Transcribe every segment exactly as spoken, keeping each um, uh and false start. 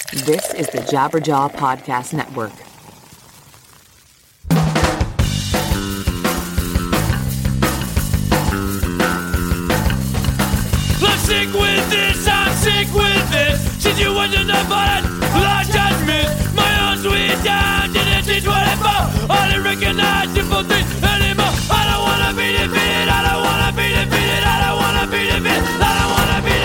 This is the Jabberjaw Podcast Network. I'm sick with this, I'm sick with this. Since you wasn't a button, lost judgment. My own sweet time didn't teach what I felt. I didn't recognize simple things anymore. I don't wanna be defeated, I don't wanna be defeated, I don't wanna be defeated, I don't wanna be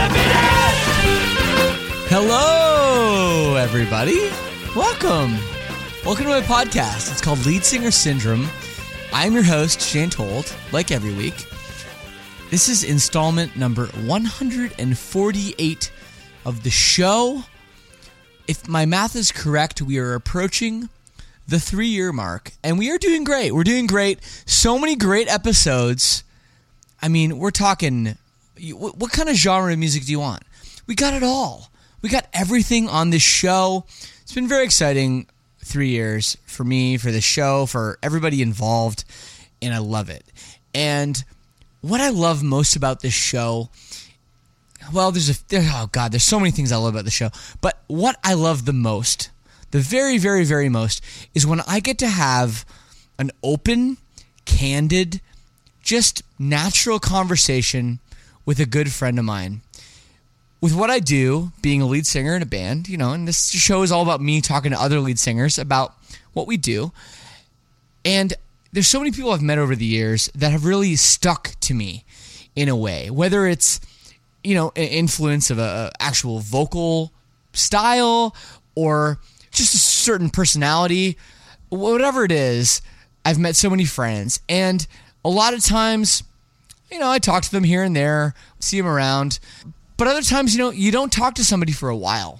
defeated. Hello, everybody. Welcome. Welcome to my podcast. It's called Lead Singer Syndrome. I'm your host, Shane Told, like every week. This is installment number one hundred forty-eight of the show. If my math is correct, we are approaching the three-year mark, and we are doing great. We're doing great. So many great episodes. I mean, we're talking, what kind of genre of music do you want? We got it all. We got everything on this show. It's been very exciting three years for me, for the show, for everybody involved, and I love it. And what I love most about this show, well, there's a, there, oh God, there's so many things I love about the show, but what I love the most, the very, very, very most, is when I get to have an open, candid, just natural conversation with a good friend of mine. With what I do, being a lead singer in a band, you know, and this show is all about me talking to other lead singers about what we do. And there's so many people I've met over the years that have really stuck to me in a way, whether it's, you know, an influence of a actual vocal style or just a certain personality, whatever it is. I've met so many friends, and a lot of times, you know, I talk to them here and there, see them around. But other times, you know, you don't talk to somebody for a while.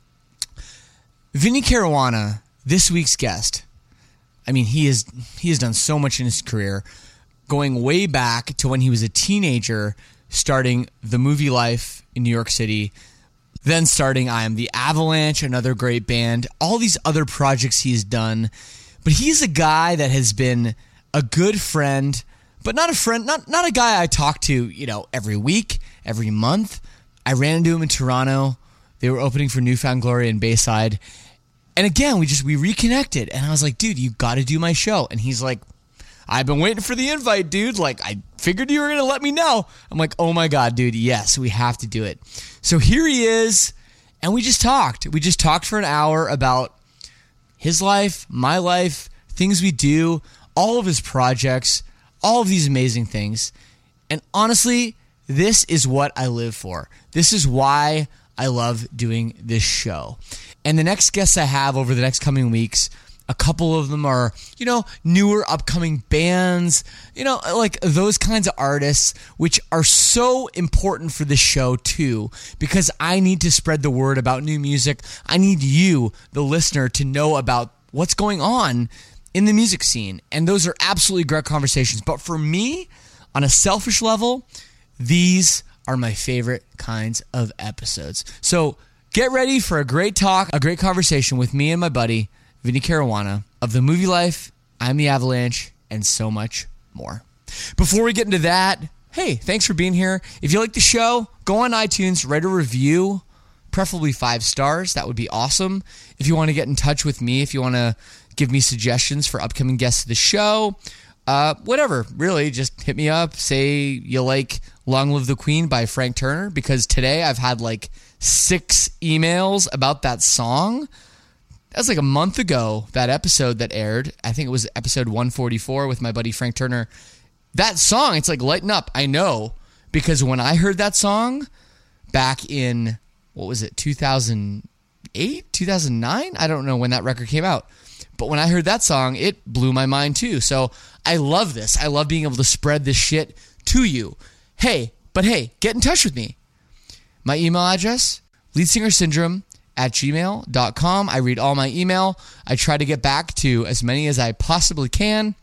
Vinny Caruana, this week's guest, I mean, he is he has done so much in his career, going way back to when he was a teenager, starting The Movie Life in New York City, then starting I Am the Avalanche, another great band, all these other projects he's done. But he's a guy that has been a good friend, but not a friend, not not a guy I talk to, you know, every week, every month. I ran into him in Toronto. They were opening for New Found Glory in Bayside. And again, we just, we reconnected. And I was like, dude, you got to do my show. And he's like, I've been waiting for the invite, dude. Like, I figured you were going to let me know. I'm like, oh my God, dude, yes, we have to do it. So here he is. And we just talked. We just talked for an hour about his life, my life, things we do, all of his projects, all of these amazing things. And honestly, this is what I live for. This is why I love doing this show. And the next guests I have over the next coming weeks, a couple of them are, you know, newer upcoming bands, you know, like those kinds of artists, which are so important for this show too, because I need to spread the word about new music. I need you, the listener, to know about what's going on in the music scene. And those are absolutely great conversations. But for me, on a selfish level, these are my favorite kinds of episodes. So get ready for a great talk, a great conversation with me and my buddy, Vinny Caruana, of The Movie Life, I'm the Avalanche, and so much more. Before we get into that, hey, thanks for being here. If you like the show, go on iTunes, write a review, preferably five stars. That would be awesome. If you want to get in touch with me, if you want to give me suggestions for upcoming guests of the show, uh, whatever, really, just hit me up. Say you like Long Live the Queen by Frank Turner, because today I've had like six emails about that song. That's like a month ago, that episode that aired. I think it was episode one forty-four with my buddy Frank Turner. That song, it's like lighting up. I know, because when I heard that song back in, what was it, two thousand eight, two thousand nine? I don't know when that record came out. But when I heard that song, it blew my mind too. So I love this. I love being able to spread this shit to you. Hey, but hey, get in touch with me. My email address, leadsingersyndrome at gmail dot com. I read all my email. I try to get back to as many as I possibly can.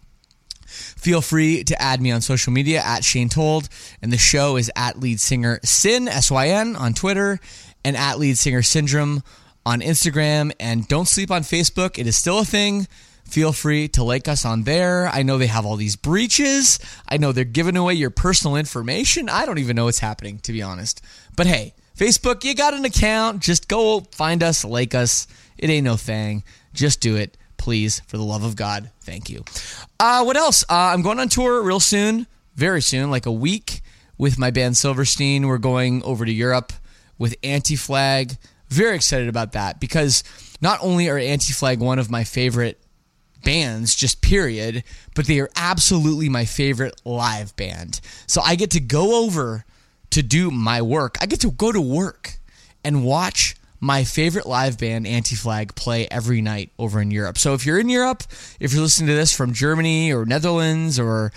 Feel free to add me on social media at Shane Told, and the show is at Lead Singer Syn, S Y N, on Twitter, and at Lead Singer Syndrome on Instagram. And don't sleep on Facebook. It is still a thing. Feel free to like us on there. I know they have all these breaches. I know they're giving away your personal information. I don't even know what's happening, to be honest. But hey, Facebook, you got an account. Just go find us, like us. It ain't no thing. Just do it, please, for the love of God. Thank you. Uh, what else? Uh, I'm going on tour real soon, very soon, like a week with my band Silverstein. We're going over to Europe with Anti-Flag. Very excited about that because not only are Anti-Flag one of my favorite bands, just period, but they are absolutely my favorite live band. So I get to go over to do my work. I get to go to work and watch my favorite live band, Anti-Flag, play every night over in Europe. So if you're in Europe, if you're listening to this from Germany or Netherlands or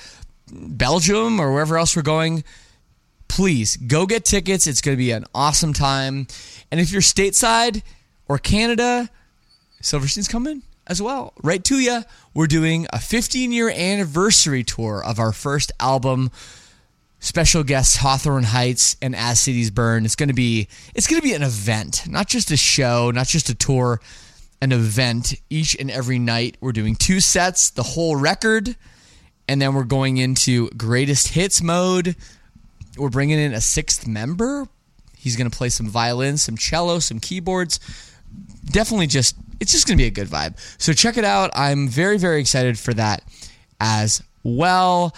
Belgium or wherever else we're going, please go get tickets. It's going to be an awesome time. And if you're stateside or Canada, Silverstein's coming as well. Right to you. We're doing a fifteen-year anniversary tour of our first album. Special guests Hawthorne Heights and As Cities Burn. It's going to be it's going to be an event, not just a show, not just a tour, an event each and every night. We're doing two sets, the whole record, and then we're going into greatest hits mode. We're bringing in a sixth member. He's going to play some violin, some cello, some keyboards. Definitely just it's just going to be a good vibe. So check it out. I'm very very excited for that as well.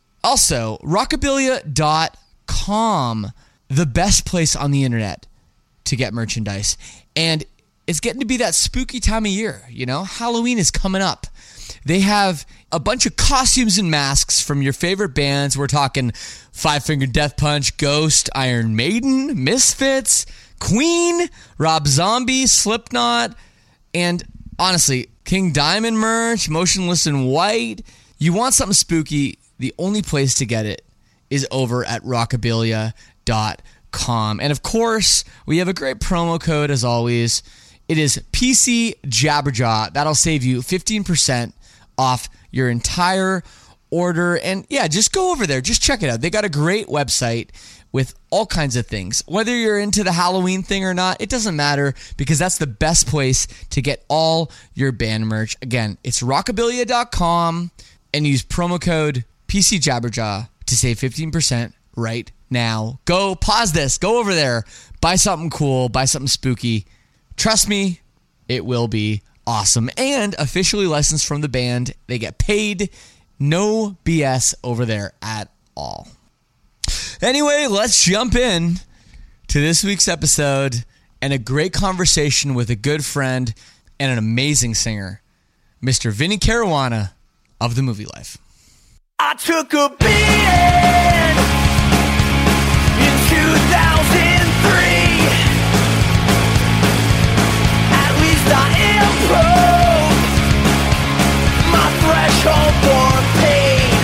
Also, rockabilia dot com, the best place on the internet to get merchandise. And it's getting to be that spooky time of year, you know? Halloween is coming up. They have a bunch of costumes and masks from your favorite bands. We're talking Five Finger Death Punch, Ghost, Iron Maiden, Misfits, Queen, Rob Zombie, Slipknot, and honestly, King Diamond merch, Motionless in White. You want something spooky, the only place to get it is over at rockabilia dot com. And of course, we have a great promo code as always. It is P C Jabberjaw. That'll save you fifteen percent off your entire order. And yeah, just go over there. Just check it out. They got a great website with all kinds of things. Whether you're into the Halloween thing or not, it doesn't matter because that's the best place to get all your band merch. Again, it's rockabilia dot com and use promo code P C Jabberjaw to save fifteen percent right now. Go, pause this, go over there, buy something cool, buy something spooky. Trust me, it will be awesome. And officially licensed from the band. They get paid. No B S over there at all. Anyway, let's jump in to this week's episode and a great conversation with a good friend and an amazing singer, Mister Vinny Caruana of The Movie Life. I took a beating in two thousand three. At least I improved my threshold for pain.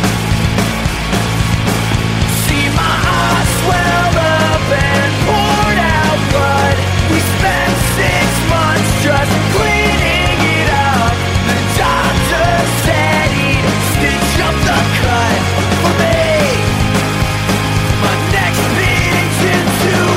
See my eyes swell up and poured out blood. We spent six months just cleaning it up. The doctor said he'd stitch up the cut for me. My next beating's in two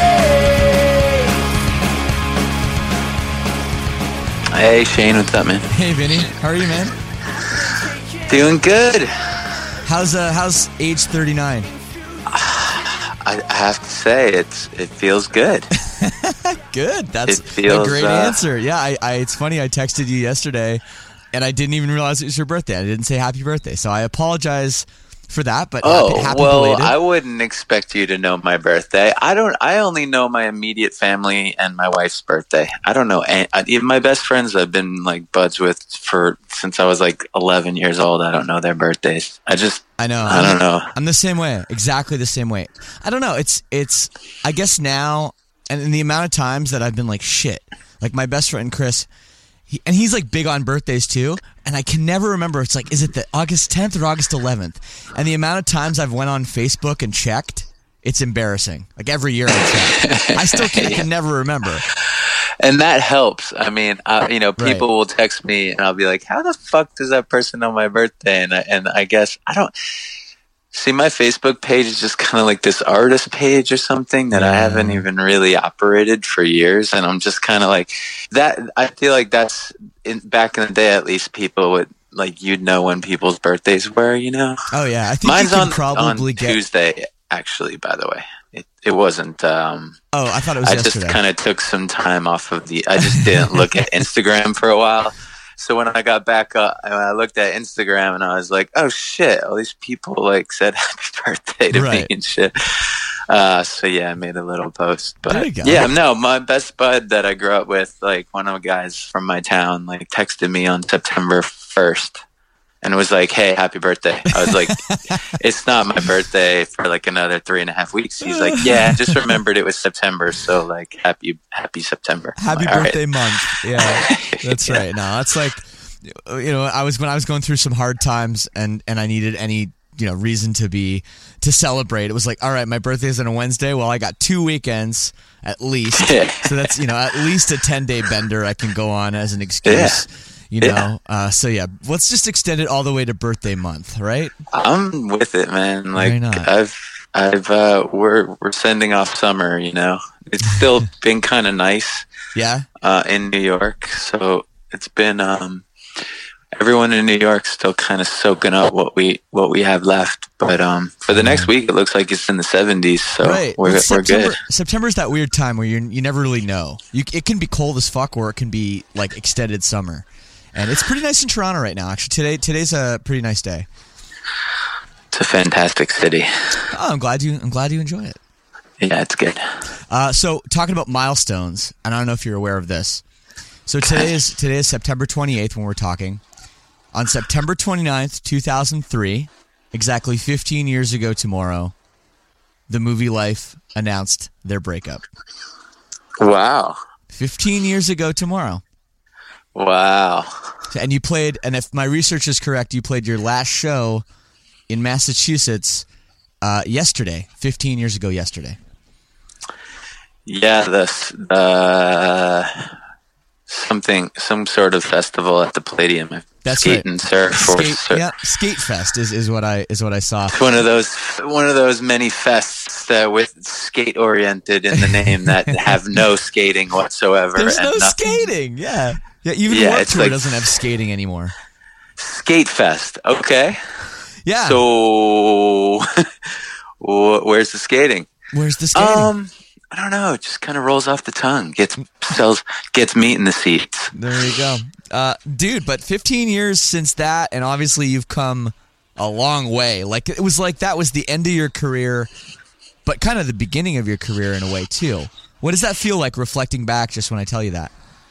ways. Hey Shane, what's up, man? Hey Vinny, how are you, man? Doing good. How's uh how's age thirty-nine? I, I have to say, it's it feels good. Good. That's It feels, a great uh, answer. Yeah, I, I it's funny. I texted you yesterday, and I didn't even realize it was your birthday. I didn't say happy birthday, so I apologize for that. But Oh happy, happy well, belated. I wouldn't expect you to know my birthday. I don't. I only know my immediate family and my wife's birthday. I don't know. any- I- Even my best friends I've been like buds with for since I was like eleven years old. I don't know their birthdays. I just. I know. I don't know. I'm the same way. Exactly the same way. I don't know. It's it's. I guess now, and in the amount of times that I've been like shit, like my best friend Chris, he, and he's like big on birthdays too, and I can never remember. It's like, is it the August tenth or August eleventh? And the amount of times I've went on Facebook and checked, it's embarrassing. Like every year I check, I still can, can never remember. And that helps. I mean, I, you know, people Right. will text me and I'll be like, how the fuck does that person know my birthday? And I, and I guess I don't see my Facebook page is just kind of like this artist page or something that I haven't even really operated for years. And I'm just kind of like that. I feel like that's in, back in the day, at least people would like, you'd know when people's birthdays were, you know? Oh yeah, I think Mine's you can on, probably on get. Tuesday, actually, by the way. it, it wasn't. Um, oh, I thought it was I yesterday. just kind of took some time off of the. I just didn't look at Instagram for a while. So when I got back up, I looked at Instagram and I was like, "Oh shit! All these people like said happy birthday to Right. me and shit." Uh, so yeah, I made a little post. But There you go. yeah, no, my best bud that I grew up with, like one of the guys from my town, like texted me on September first. And it was like, "Hey, happy birthday." I was like, "It's not my birthday for like another three and a half weeks." He's like, "Yeah, I just remembered it was September, so like happy happy September." Happy Like, all birthday right. month. Yeah, that's Yeah. right. No, that's like, you know, I was when I was going through some hard times and and I needed any, you know, reason to be to celebrate. It was like, all right, my birthday's on a Wednesday. Well, I got two weekends at least, Yeah. so that's, you know, at least a ten day bender I can go on as an excuse. Yeah. You Yeah. know, uh, so yeah, let's just extend it all the way to birthday month, right? I'm with it, man. Why Like not? I've I've uh we're we're sending off summer, you know. It's still been kind of nice Yeah, uh in New York. So it's been um everyone in New York's still kind of soaking up what we what we have left. But um for the next week it looks like it's in the seventies, so right. we're Well, we're September, good. September's that weird time where you you never really know. You it can be cold as fuck, or it can be like extended summer, and it's pretty nice in Toronto right now. Actually, today today's a pretty nice day. It's a fantastic city. Oh, I'm glad you I'm glad you enjoy it. Yeah, it's good. Uh, so talking about milestones, and I don't know if you're aware of this. So today is today is September twenty-eighth when we're talking. On September twenty-ninth, two thousand three, exactly fifteen years ago tomorrow, the movie Life announced their breakup. Wow. fifteen years ago tomorrow. Wow. And you played, and if my research is correct, you played your last show in Massachusetts uh, yesterday, fifteen years ago yesterday. Yeah, the the something some sort of festival at the Palladium. That's Skate right. and surf or Skate, surf. yeah, Skate Fest is, is what I is what I saw. It's one of those one of those many fests that with skate oriented in the name that have no skating whatsoever. There's and no nothing. skating. Yeah, yeah. Even Yeah, Warped it's Tour like- doesn't have skating anymore. Skate Fest. Okay. Yeah. So wh- where's the skating? Where's the skating? Um, I don't know. It just kind of rolls off the tongue. Gets sells gets meat in the seats. There you go, uh, dude. But fifteen years since that, and obviously you've come a long way. Like it was like that was the end of your career, but kind of the beginning of your career in a way too. What does that feel like reflecting back? Just when I tell you that.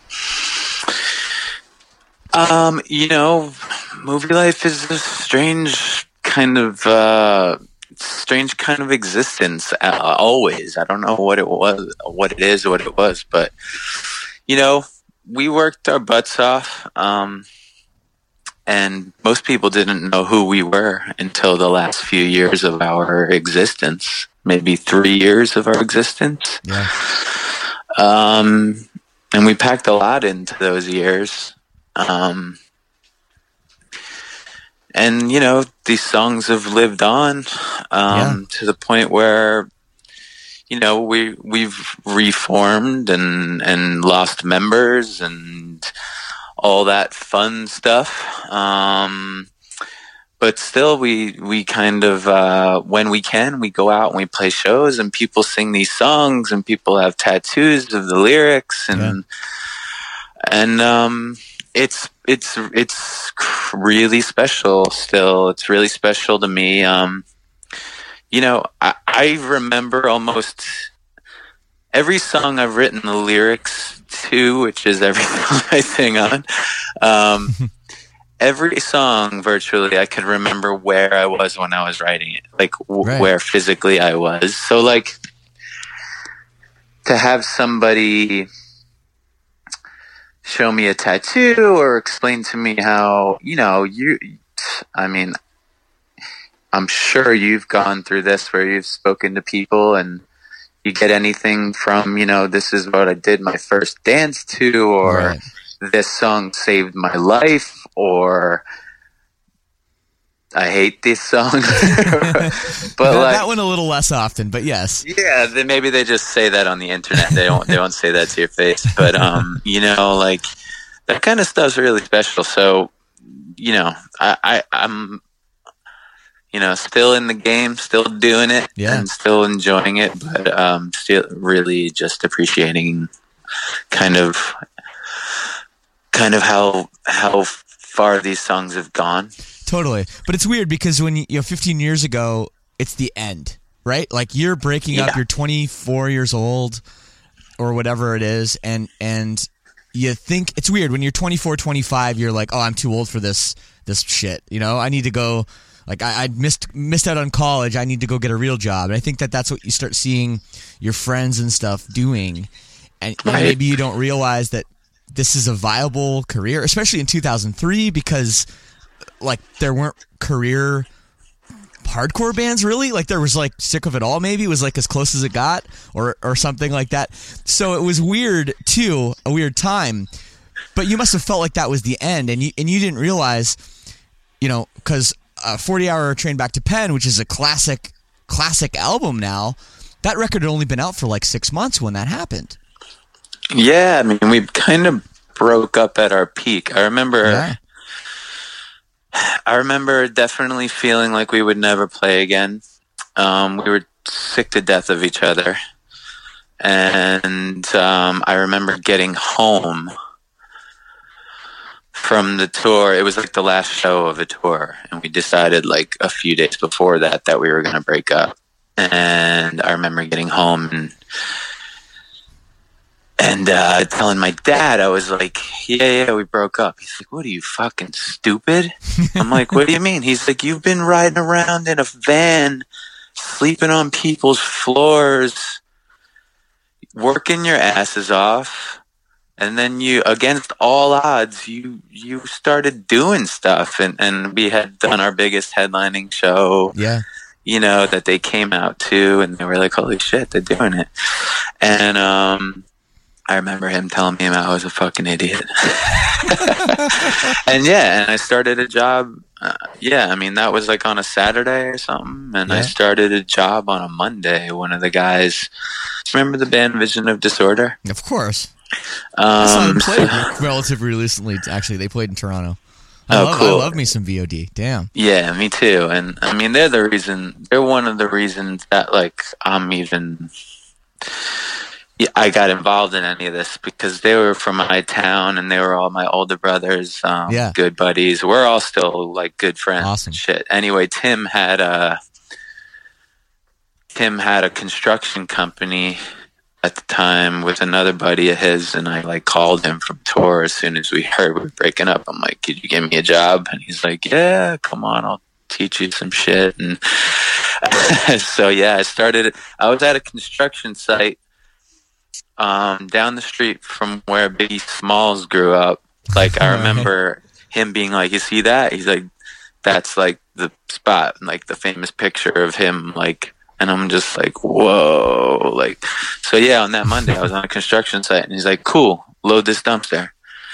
Um, you know, movie life is a strange kind of uh, strange kind of existence. Uh, always, I don't know what it was, what it is, what it was, but you know, we worked our butts off, um, and most people didn't know who we were until the last few years of our existence, maybe three years of our existence. Yeah. Um, and we packed a lot into those years. Um, and you know, these songs have lived on, um, Yeah. to the point where, you know, we, we've reformed and, and lost members and all that fun stuff. Um, but still we, we kind of, uh, when we can, we go out and we play shows and people sing these songs and people have tattoos of the lyrics and, and, um, it's, it's, it's really special still. It's really special to me. Um, you know, I, I remember almost every song I've written the lyrics to, which is every song I sing on. Um, every song virtually I could remember where I was when I was writing it, like w- Right. where physically I was. So like to have somebody show me a tattoo or explain to me how, you know, you, I mean, I'm sure you've gone through this where you've spoken to people and you get anything from, you know, this is what I did my first dance to, or Right. this song saved my life, or I hate this song. but that, like, that one a little less often, but yes. yeah, then maybe they just say that on the internet. They don't. They don't say that to your face. But um, you know, like that kind of stuff's really special. So, you know, I, I I'm, you know, still in the game, still doing it, Yeah. and still enjoying it, but um, still really just appreciating kind of, kind of how how far these songs have gone. Totally. But it's weird because when you, you know, fifteen years ago, it's the end, right? Like you're breaking up, Yeah. you're twenty-four years old or whatever it is, and and you think it's weird when you're twenty-four, twenty-five, you're like, oh, I'm too old for this this shit. You know, I need to go. Like I, I missed missed out on college. I need to go get a real job. And I think that that's what you start seeing your friends and stuff doing, and, and Right. maybe you don't realize that this is a viable career, especially in two thousand three, because like there weren't career hardcore bands really. Like there was like Sick of It All, maybe was like as close as it got, or or something like that. So it was weird too, a weird time. But you must have felt like that was the end, and you and you didn't realize, you know, because uh, forty hour Train Back to Penn, which is a classic classic album now, that record had only been out for like six months when that happened. Yeah, I mean, we kind of broke up at our peak. I remember, Yeah. I remember definitely feeling like we would never play again. Um, we were sick to death of each other, and um, I remember getting home from the tour. It was like the last show of the tour, and we decided like a few days before that that we were going to break up. And I remember getting home and and uh, telling my dad, I was like, yeah, yeah, we broke up. He's like, what are you, fucking stupid? I'm like, what do you mean? He's like, you've been riding around in a van, sleeping on people's floors, working your asses off. And then you, against all odds, you you started doing stuff. And, and we had done our biggest headlining show, Yeah. you know, that they came out to. And they were like, holy shit, they're doing it. And um, I remember him telling me I was a fucking idiot. And yeah, and I started a job. Uh, yeah, I mean, that was like on a Saturday or something. And I Yeah. started a job on a Monday. One of the guys, remember the band Vision of Disorder? Of course. I saw them Um, play relatively recently. Actually, they played in Toronto. I Oh, love, cool. I love me some V O D. Damn. yeah, me too. And I mean, they're the reason, they're one of the reasons that like I'm even, yeah, I got involved in any of this, because they were from my town and they were all my older brothers, um, Yeah. good buddies. We're all still like good friends. Awesome. And shit. Anyway, Tim had a, Tim had a construction company at the time with another buddy of his, and I like called him from tour as soon as we heard we were breaking up. I'm like, could you give me a job? And he's like, yeah, come on, I'll teach you some shit. And so yeah, I started, I was at a construction site um, down the street from where Biggie Smalls grew up. Like I remember him being like, you see that? He's like, that's like the spot, and like the famous picture of him, like, and I'm just like, whoa. Like, so yeah, on that Monday, I was on a construction site, and he's like, cool, load this dumpster.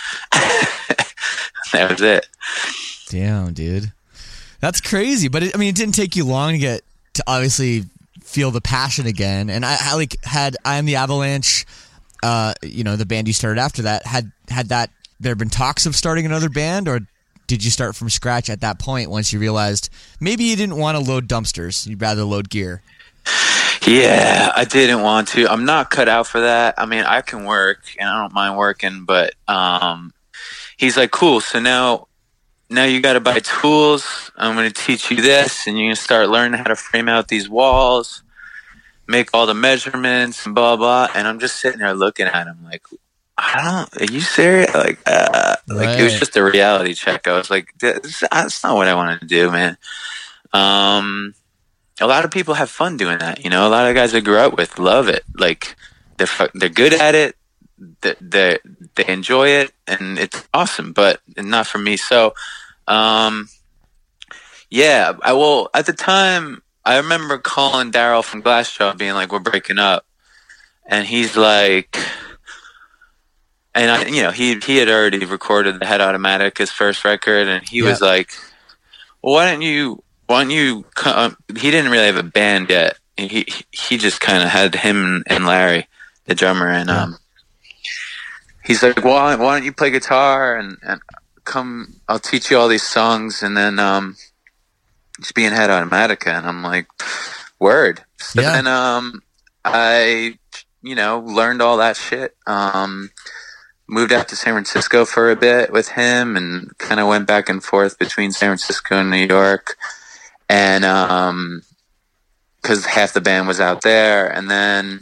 That was it. Damn, dude. That's crazy. But it, I mean, it didn't take you long to get to obviously feel the passion again. And I, I like had I Am the Avalanche, uh, you know, the band you started after that. Had had that there been talks of starting another band, or did you start from scratch at that point once you realized maybe you didn't want to load dumpsters, you'd rather load gear? Yeah, I didn't want to. I'm not cut out for that. I mean, I can work, and I don't mind working, but um, he's like, cool, so now now you got to buy tools. I'm going to teach you this, and you're going to start learning how to frame out these walls, make all the measurements, and blah, blah. And I'm just sitting there looking at him like, I don't, are you serious? Like, uh, like it was Right. just a reality check. I was like, this, that's not what I wanted to do, man. Um, a lot of people have fun doing that. You know, a lot of guys I grew up with love it. Like they're, fu- they're good at it. They, they, they enjoy it, and it's awesome, but not for me. So, um, yeah, I will, at the time, I remember calling Daryl from Glassjaw being like, we're breaking up. And he's like, and I, you know, he he had already recorded the Head Automatic, his first record, and he Yeah. was like, well, "Why don't you? Why don't you?" Come? He didn't really have a band yet. He he just kind of had him and Larry, the drummer, and Yeah. um, he's like, "Why why don't you play guitar and and come? I'll teach you all these songs, and then um, just being Head Automatica, and I'm like, word. So Yeah. then um, I, you know, learned all that shit. Um, moved out to San Francisco for a bit with him, and kind of went back and forth between San Francisco and New York, and um, because half the band was out there, and then.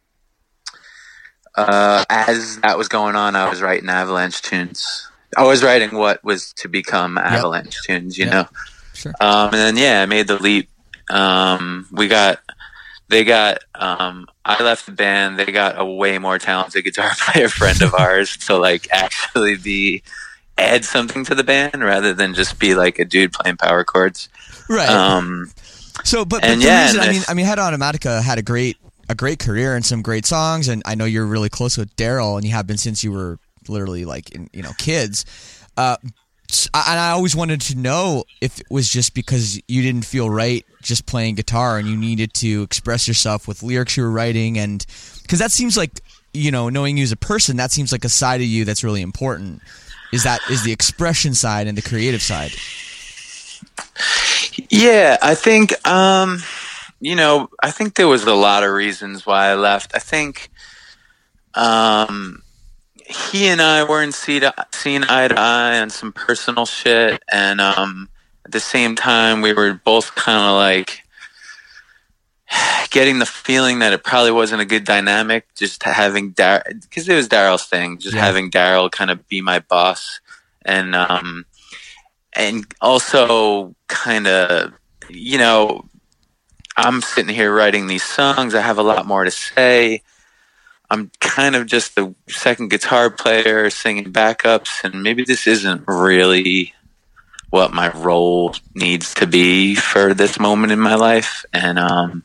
Uh, as that was going on, I was writing Avalanche tunes. I was writing what was to become Avalanche yep. tunes, you yep. know. Sure. Um, and then yeah, I made the leap. Um, we got, they got. Um, I left the band. They got a way more talented guitar player friend of ours to like actually be add something to the band rather than just be like a dude playing power chords. Right. Um, so, but, but and the yeah, reason, and I mean, I mean, Head Automatica had a great. a great career and some great songs, and I know you're really close with Daryl, and you have been since you were literally like in, you know kids. Uh, and I always wanted to know if it was just because you didn't feel right just playing guitar, and you needed to express yourself with lyrics you were writing, and because that seems like you know knowing you as a person, that seems like a side of you that's really important. Is that is the expression side and the creative side? Yeah, I think. Um... You know, I think there was a lot of reasons why I left. I think um, he and I weren't seeing eye to eye on some personal shit, and um, at the same time, we were both kind of like getting the feeling that it probably wasn't a good dynamic. Just having Daryl, because it was Daryl's thing, just yeah. having Daryl kind of be my boss, and um, and also kind of, you know. I'm sitting here writing these songs. I have a lot more to say. I'm kind of just the second guitar player singing backups, and maybe this isn't really what my role needs to be for this moment in my life. And um,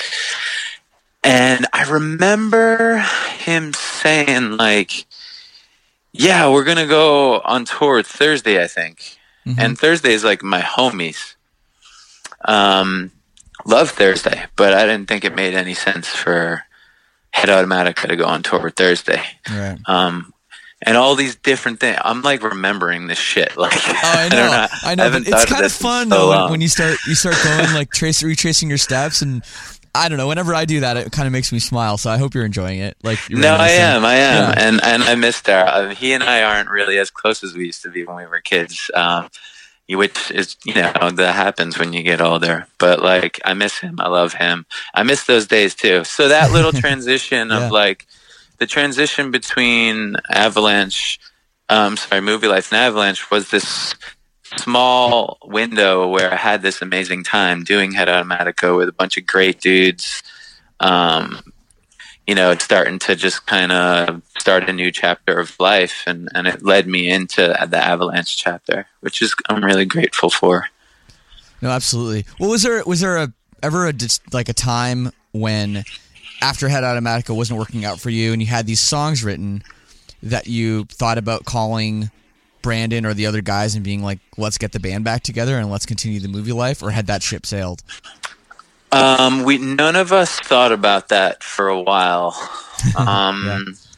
and I remember him saying, like, yeah, we're going to go on tour Thursday, I think. Mm-hmm. And Thursday is like my homies. Um... Love Thursday, but I didn't think it made any sense for Head Automatica to go on tour Thursday. Right. Um, and all these different things. I'm like remembering this shit. Like, oh, I know, I, don't know. I know. I but it's kind of fun so though long. when you start you start going like trace retracing your steps, and I don't know. Whenever I do that, it kind of makes me smile. So I hope you're enjoying it. Like, you're no, I am, I am, yeah. and and I miss Daryl. I mean, he and I aren't really as close as we used to be when we were kids. Um, Which is, you know, that happens when you get older. But, like, I miss him. I love him. I miss those days, too. So that little transition yeah. of, like, the transition between Avalanche, um, sorry, Movie Life and Avalanche was this small window where I had this amazing time doing Head Automatica with a bunch of great dudes. Um, you know, it's starting to just kind of start a new chapter of life, and, and it led me into the Avalanche chapter, which is I'm really grateful for. No, absolutely. Well, was there was there a, ever a like a time when after Head Automatica wasn't working out for you, and you had these songs written that you thought about calling Brandon or the other guys and being like, "Let's get the band back together and let's continue the Movie Life," or had that ship sailed? Um, we none of us thought about that for a while. Um, yeah.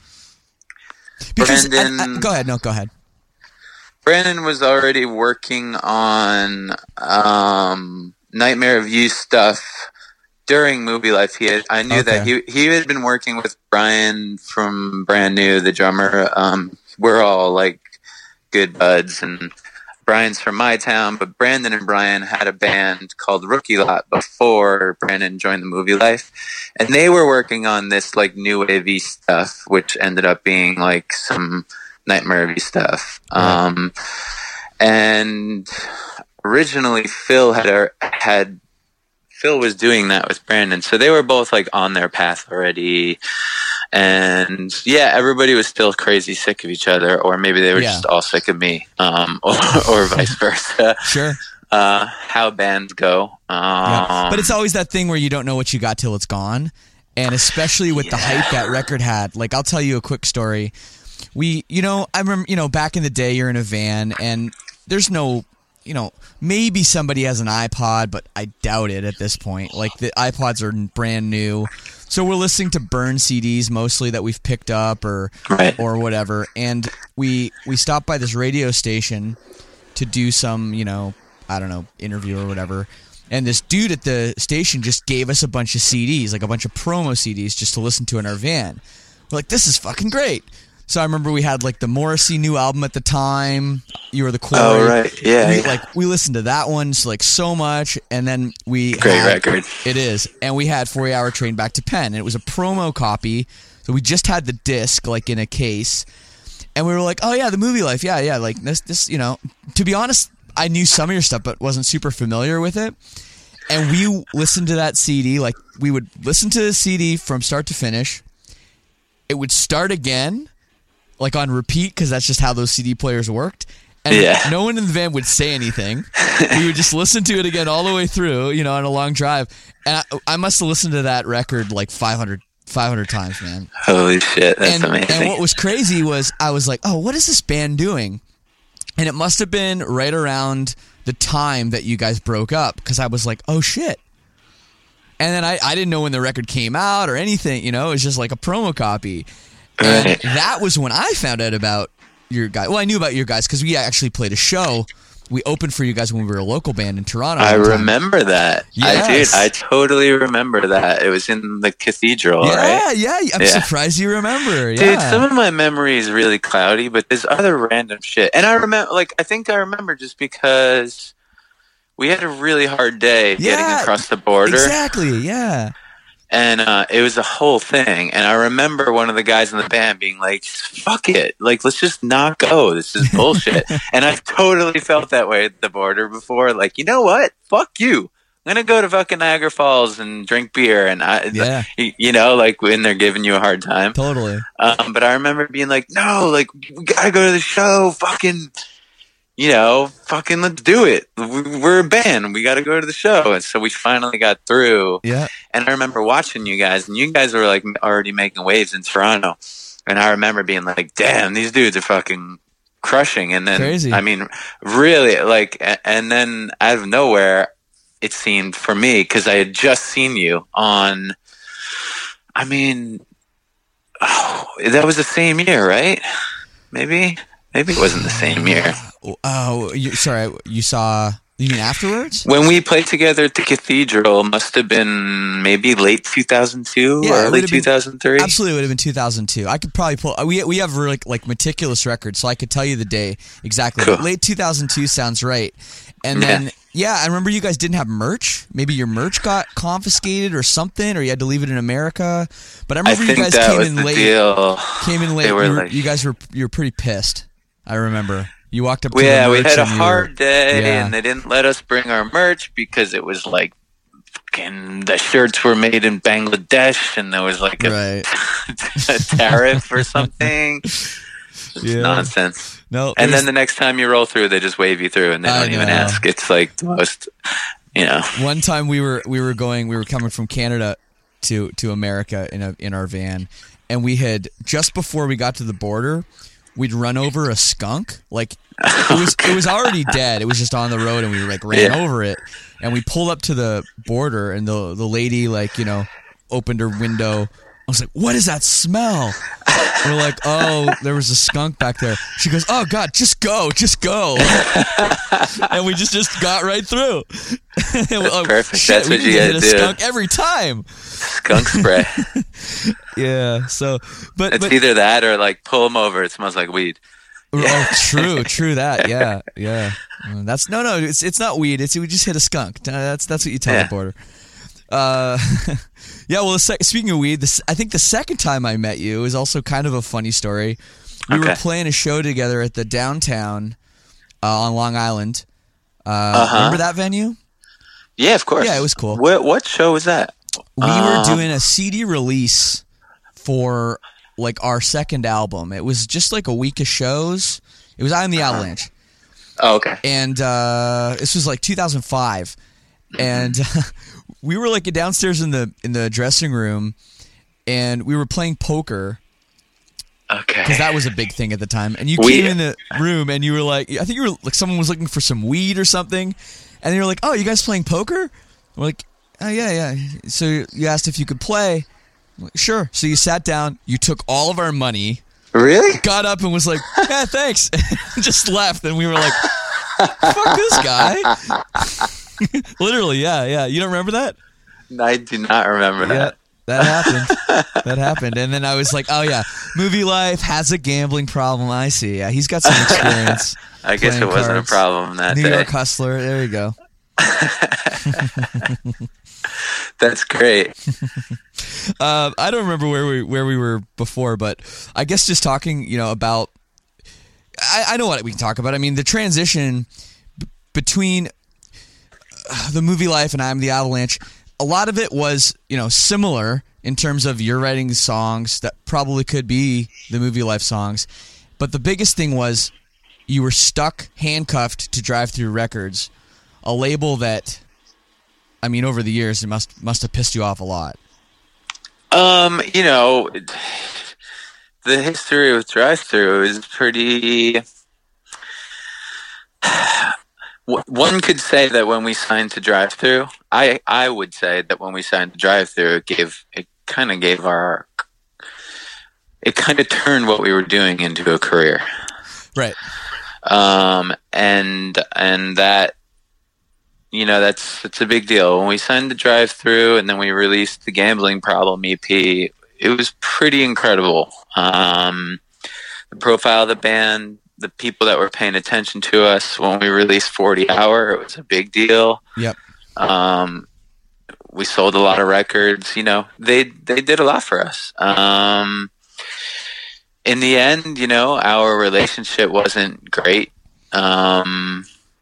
Because, Brandon, I, I, go ahead. No, go ahead. Brandon was already working on um, Nightmare of You stuff during Movie Life. He had, I knew okay. that he he had been working with Brian from Brand New, the drummer. Um, we're all like good buds, and Brian's from my town, but Brandon and Brian had a band called Rookie Lot before Brandon joined the Movie Life, and they were working on this like new wavy stuff, which ended up being like some Nightmare of You stuff. Right. Um, and originally Phil had had Phil was doing that with Brandon, so they were both like on their path already. And yeah, everybody was still crazy sick of each other, or maybe they were yeah. just all sick of me, um, or, or vice versa. Sure. Uh, how bands go. Um, yeah. But it's always that thing where you don't know what you got till it's gone. And especially with yeah. the hype that record had. Like, I'll tell you a quick story. We, you know, I remember, you know, back in the day, you're in a van, and there's no, you know, maybe somebody has an iPod, but I doubt it at this point. Like, the iPods are brand new. So we're listening to burn C Ds mostly that we've picked up or right. or whatever. And we we stopped by this radio station to do some, you know, I don't know, interview or whatever. And this dude at the station just gave us a bunch of C Ds, like a bunch of promo C Ds, just to listen to in our van. We're like, this is fucking great. So I remember we had like the Morrissey new album at the time. You Were the Quarry. Oh right, yeah. We, yeah. Like we listened to that one so, like so much, and then we Great had, record. It is, and we had forty Hour Train Back to Penn, and it was a promo copy. So we just had the disc like in a case, and we were like, oh yeah, the Movie Life, yeah, yeah. Like this, this, you know. To be honest, I knew some of your stuff, but wasn't super familiar with it. And we listened to that C D. Like we would listen to the C D from start to finish. It would start again. Like on repeat, because that's just how those C D players worked. And yeah. no one in the van would say anything. We would just listen to it again all the way through, you know, on a long drive. And I, I must have listened to that record like five hundred, five hundred times, man. Holy shit, that's and, amazing. And what was crazy was I was like, oh, what is this band doing? And it must have been right around the time that you guys broke up, because I was like, oh, shit. And then I, I didn't know when the record came out or anything, you know, it was just like a promo copy. And Right. that was when I found out about your guys. Well, I knew about your guys because we actually played a show. We opened for you guys when we were a local band in Toronto. I one time. remember that. Yes. I did. I totally remember that. It was in the cathedral, Yeah, right? yeah. I'm Yeah. surprised you remember. Dude, Yeah. some of my memory is really cloudy, but there's other random shit. And I remember, like, I think I remember just because we had a really hard day Yeah, getting across the border. Exactly, yeah. And uh, it was a whole thing. And I remember one of the guys in the band being like, fuck it. Like, let's just not go. This is bullshit. And I've totally felt that way at the border before. Like, you know what? Fuck you. I'm going to go to fucking Niagara Falls and drink beer. And, I, Yeah. you know, like when they're giving you a hard time. Totally. Um, but I remember being like, no, like, we got to go to the show. Fucking, you know, fucking let's do it. We're a band. We got to go to the show. And so we finally got through. Yeah. And I remember watching you guys, and you guys were like already making waves in Toronto. And I remember being like, damn, these dudes are fucking crushing. And then, Crazy. I mean, really, like, a- and then out of nowhere, it seemed for me, because I had just seen you on, I mean, oh, that was the same year, right? Maybe? Maybe it wasn't the same year. Oh, you, sorry. You saw, you mean afterwards? When we played together at the Cathedral, must have been maybe late two thousand two, Yeah, it early would have been- two thousand three. Absolutely, it would have been two thousand two. I could probably pull. We we have really like meticulous records, so I could tell you the day exactly. Cool. But late two thousand two sounds right. And then Yeah. yeah, I remember you guys didn't have merch. Maybe your merch got confiscated or something, or you had to leave it in America. But I I remember you think guys that came was in the late. deal. Came in late. They were you, were- like- you guys were you were pretty pissed. I remember you walked up. to Yeah, the we merch had a and you hard were- day, Yeah. and they didn't let us bring our merch because it was like fucking the shirts were made in Bangladesh, and there was like a, Right. a tariff or something. It's Yeah. nonsense. No. And there's- then the next time you roll through, they just wave you through, and they I don't even know. ask. It's like the most, you know. One time we were we were going we were coming from Canada to to America in a in our van, and we had just before we got to the border, we'd run over a skunk. Like it was it was already dead. It was just on the road, and we like ran Yeah. over it, and we pulled up to the border, and the the lady like you know opened her window. I was like, "What is that smell?" We're like, "Oh, there was a skunk back there." She goes, "Oh God, just go, just go," and we just just got right through. That's perfect. That's we what need you to gotta hit a do. skunk every time. Skunk spray. Yeah. So, but It's but either that or like pull them over. It smells like weed. oh, true, true that. Yeah, yeah. Uh, That's no, no. It's it's not weed. It's we just hit a skunk. Uh, That's that's what you tell Yeah. the border. Uh, yeah. Well, the sec- speaking of weed, this, I think the second time I met you is also kind of a funny story. We were Okay. playing a show together at the downtown uh, on Long Island. Uh, Uh-huh. Remember that venue? Yeah, of course. Yeah, it was cool. What what show was that? We Um, were doing a C D release for like our second album. It was just like a week of shows. It was I'm the Avalanche. Oh, okay. And uh, this was like two thousand five, and uh, we were like downstairs in the in the dressing room, and we were playing poker Okay. because that was a big thing at the time. And you We- came in the room, and you were like, I think you were like someone was looking for some weed or something, and you were like, "Oh, you guys playing poker?" We're like, "Oh yeah, yeah." So you asked if you could play. I'm like, sure. So you sat down, you took all of our money, Really? got up and was like, "Yeah, thanks," and just left. And we were like, "Fuck this guy." Literally, yeah, yeah. You don't remember that? I do not remember Yeah, that. that happened. That happened. And then I was like, oh, yeah, Movie Life has a gambling problem. I see. Yeah, he's got some experience. I guess it playing wasn't cards. a problem that New day. York Hustler. There you go. That's great. Uh, I don't remember where we where we were before, but I guess just talking, you know, about. I, I know what we can talk about. I mean, the transition b- between uh, the Movie Life and I'm the Avalanche. A lot of it was, you know, similar in terms of you're writing songs that probably could be the Movie Life songs, but the biggest thing was you were stuck, handcuffed to Drive Thru Records, a label that, I mean, over the years it must must have pissed you off a lot. Um, you know, the history of Drive Thru is pretty. One could say that when we signed to Drive Thru, I I would say that when we signed to Drive Thru, it gave it kind of gave our it kind of turned what we were doing into a career, Right. um, and and that. You know, that's that's a big deal. When we signed the Drive Thru and then we released the Gambling Problem E P, it was pretty incredible. Um, the profile of the band, the people that were paying attention to us when we released forty hour, it was a big deal. Yep. Um, we sold a lot of records. You know, they they did a lot for us. Um, in the end, you know, our relationship wasn't great. Um,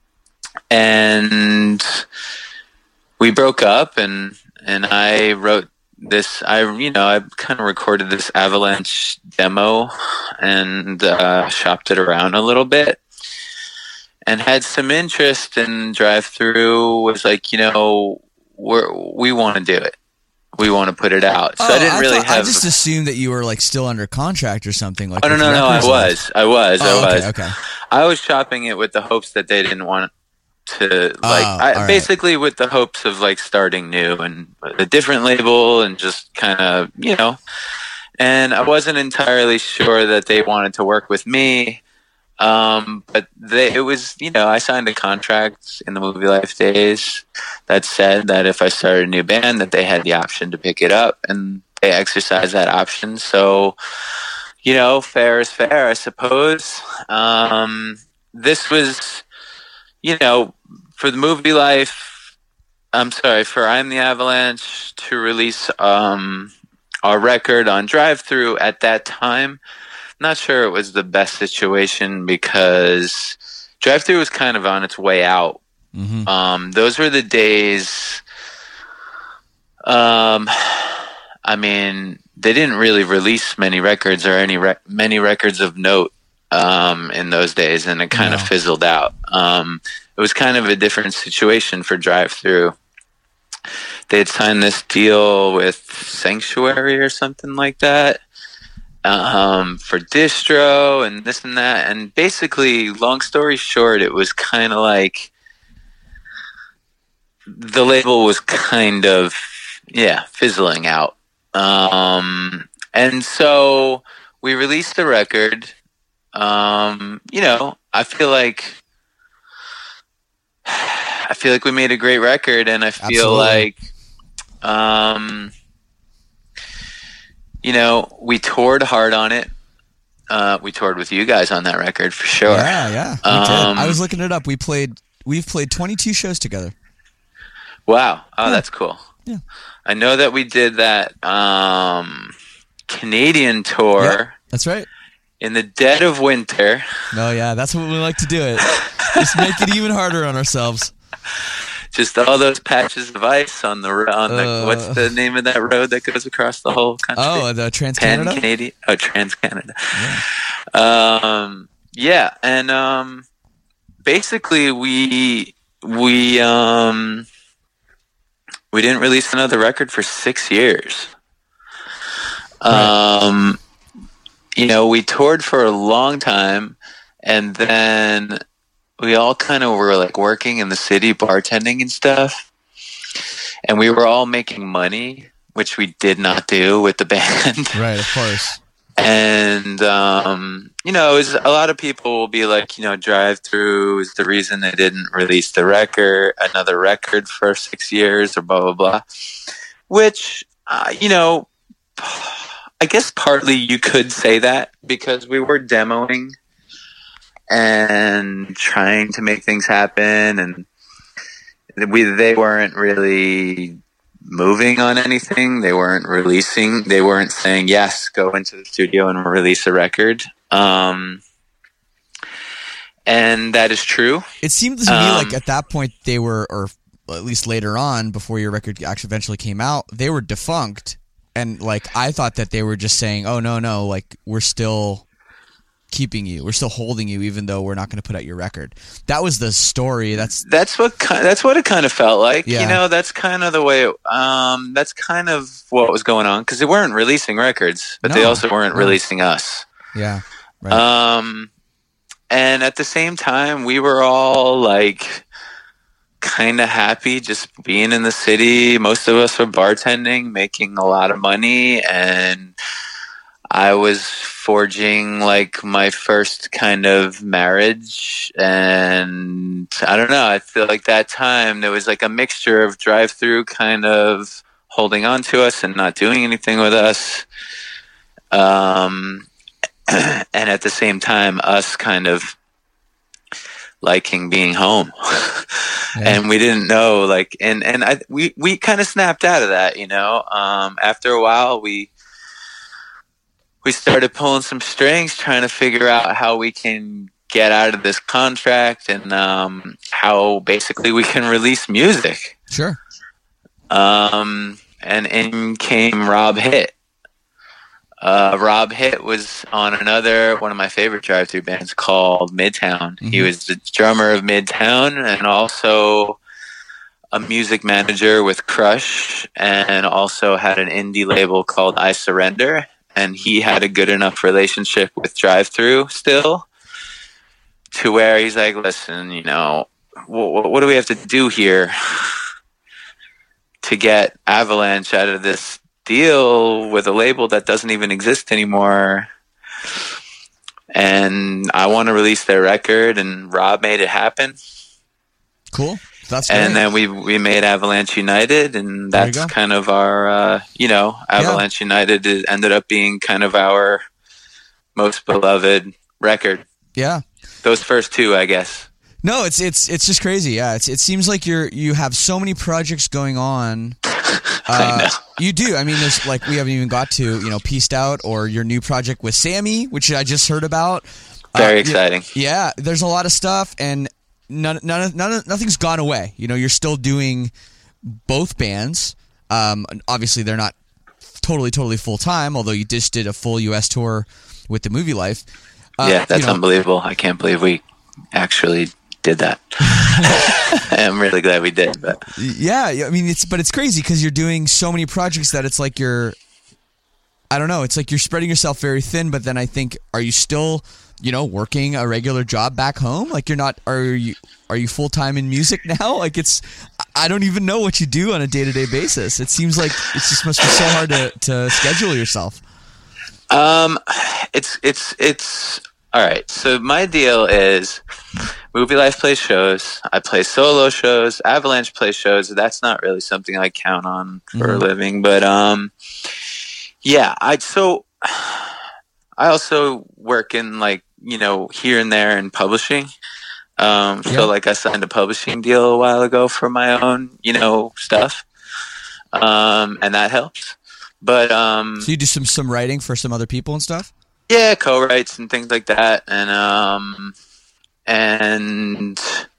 and we broke up, and and I wrote this. I you know I kind of recorded this Avalanche demo and uh, shopped it around a little bit, and had some interest in Drive Thru. Was like, you know, we're, we want to do it. We want to put it out. So oh, I didn't really thought, have. I just assumed that you were like still under contract or something. Like Oh no with no no! I records was I was Oh, I okay, was okay. I was shopping it with the hopes that they didn't want to like Oh, I, all right. basically with the hopes of like starting new and a different label and just kind of, you know, and I wasn't entirely sure that they wanted to work with me, um, but they it was, you know, I signed a contract in the Movie Life days that said that if I started a new band that they had the option to pick it up, and they exercised that option. So, you know, fair is fair, I suppose. Um, this was, you know, for the Movie Life, I'm sorry, for I'm the Avalanche to release um, our record on Drive Thru at that time, not sure it was the best situation because Drive Thru was kind of on its way out. Mm-hmm. Um, those were the days. Um, I mean, they didn't really release many records or any rec- many records of note um, in those days, and it kind No. of fizzled out. Um, it was kind of a different situation for Drive Thru. They had signed this deal with Sanctuary or something like that um, for distro and this and that. And basically, long story short, it was kind of like the label was kind of, yeah, fizzling out. Um, and so we released the record. Um, you know, I feel like I feel like we made a great record, and I feel Absolutely. like, um, you know, we toured hard on it. Uh, we toured with you guys on that record for sure. Yeah, yeah. We Um, did. I was looking it up. We played. We've played twenty-two shows together. Wow. Oh, Yeah. that's cool. Yeah. I know that we did that um, Canadian tour Yep, that's right. in the dead of winter. No, yeah, that's what we like to do. It just make it even harder on ourselves. Just all those patches of ice on the ro- on the Uh. what's the name of that road that goes across the whole country? Oh, the Trans Pan Canada. Canadian. Oh, Trans Canada. Um, yeah, and um, basically we we um, we didn't release another record for six years. Um, you know, we toured for a long time, and then we all kind of were like working in the city, bartending and stuff, and we were all making money, which we did not do with the band. Right, of course. And, um, you know, it was, a lot of people will be like, you know, Drive Thru is the reason they didn't release the record, another record for six years or blah, blah, blah. Which, uh, you know, I guess partly you could say that because we were demoing and trying to make things happen, and we they weren't really moving on anything. They weren't releasing. They weren't saying, yes, go into the studio and release a record. Um, and that is true. It seemed to me Um, like at that point they were, or at least later on, before your record actually eventually came out, they were defunct. And like I thought that they were just saying, oh, no, no, like we're still keeping you. We're still holding you even though we're not going to put out your record. That was the story. That's That's what ki- that's what it kind of felt like. Yeah. You know, that's kind of the way. It, um, that's kind of what was going on because they weren't releasing records, but they No. also weren't No. releasing us. yeah. Right. Um, and at the same time, we were all like kind of happy just being in the city. Most of us were bartending, making a lot of money, and I was forging like my first kind of marriage. And I don't know, I feel like that time there was like a mixture of Drive Thru kind of holding on to us and not doing anything with us. Um, and at the same time, us kind of liking being home. Yeah. And we didn't know, like, and, and I, we, we kind of snapped out of that, you know, um, after a while, we, we started pulling some strings, trying to figure out how we can get out of this contract and, um, how basically we can release music. Sure. Um, and in came Rob Hitt. Uh, Rob Hitt was on another one of my favorite Drive Thru bands called Midtown. Mm-hmm. He was the drummer of Midtown and also a music manager with Crush, and also had an indie label called I Surrender. And he had a good enough relationship with Drive Thru still to where he's like, listen, you know, what, what do we have to do here to get Avalanche out of this deal with a label that doesn't even exist anymore? And I want to release their record, and Rob made it happen. Cool. That's And great. then we we made Avalanche United, and There you that's go. kind of our, uh, you know, Avalanche United is- ended up being kind of our most beloved record. Yeah. Those first two, I guess. No, it's it's it's just crazy. Yeah, it's, it seems like you're you have so many projects going on. I know. You do. I mean, there's like we haven't even got to you know Pieced Out or your new project with Sammy, which I just heard about. Very Uh, exciting. Yeah, there's a lot of stuff, and none none of, none of, nothing's gone away. You know, you're still doing both bands. Um, obviously, they're not totally totally full time. Although you just did a full U S tour with the Movie Life. Uh, Yeah, that's you know, unbelievable. I can't believe we actually did that. I'm really glad we did. But Yeah, yeah, I mean it's but it's crazy because you're doing so many projects that it's like you're I don't know, it's like you're spreading yourself very thin, but then I think are you still, you know, working a regular job back home? Like you're not are you are you full-time in music now? Like it's I don't even know what you do on a day-to-day basis. It seems like it just must be so hard to to schedule yourself. Um, it's it's it's all right. So my deal is, Movie Life plays shows. I play solo shows. Avalanche plays shows. That's not really something I count on for a Mhm. living. But um, yeah. I so I also work in like you know here and there in publishing. Um, Yeah. so like I signed a publishing deal a while ago for my own you know stuff. Um, and that helps. But um. So you do some some writing for some other people and stuff? Yeah, co-writes and things like that, and um, and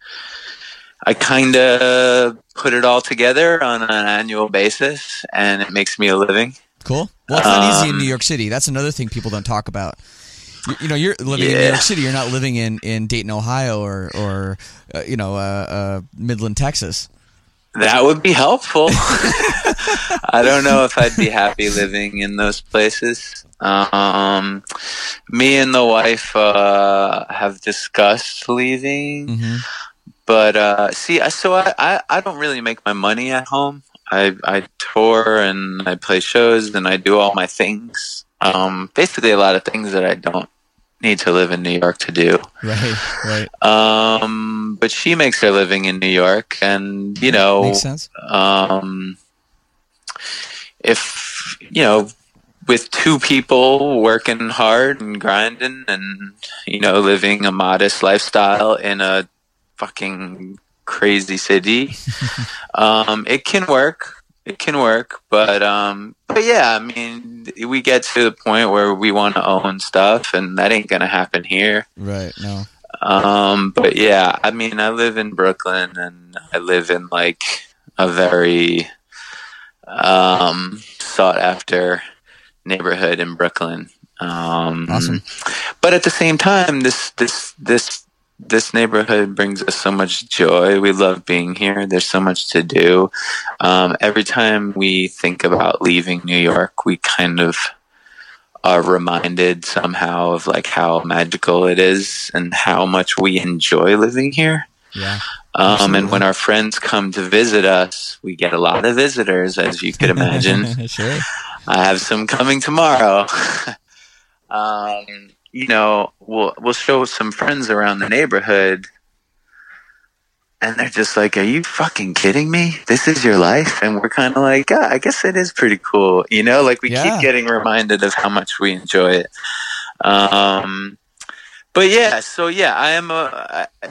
I kind of put it all together on an annual basis, and it makes me a living. Cool. Well, it's not easy in Um, New York City. That's another thing people don't talk about. You, you know, you're living in New Yeah. York City. You're not living in, in Dayton, Ohio, or or uh, you know, uh, uh, Midland, Texas. That would be helpful. I don't know if I'd be happy living in those places. Um, me and the wife uh, have discussed leaving. Mm-hmm. But uh, see, I- so I, I, I don't really make my money at home. I, I tour and I play shows and I do all my things. Um, basically, a lot of things that I don't need to live in New York to do. Right, right. Um, but she makes her living in New York, and you know, Makes sense. Um, if you know, with two people working hard and grinding, and you know, living a modest lifestyle in a fucking crazy city, um, it can work. It can work, but um, but yeah, I mean, we get to the point where we want to own stuff, and that ain't gonna happen here. Right. No. Um, but yeah, I mean, I live in Brooklyn, and I live in like a very um, sought after neighborhood in Brooklyn. Um, Awesome. But at the same time, this this this. This neighborhood brings us so much joy. We love being here. There's so much to do. Um, every time we think about leaving New York, we kind of are reminded somehow of like how magical it is and how much we enjoy living here. Yeah. Um, and when our friends come to visit us, we get a lot of visitors, as you could imagine. Sure. I have some coming tomorrow. um, you know, we'll we'll show some friends around the neighborhood, and they're just like, "Are you fucking kidding me? This is your life?" And we're kind of like, "Yeah, I guess it is pretty cool." You know, like we Yeah. keep getting reminded of how much we enjoy it. Um, but yeah, so yeah, I am a. I,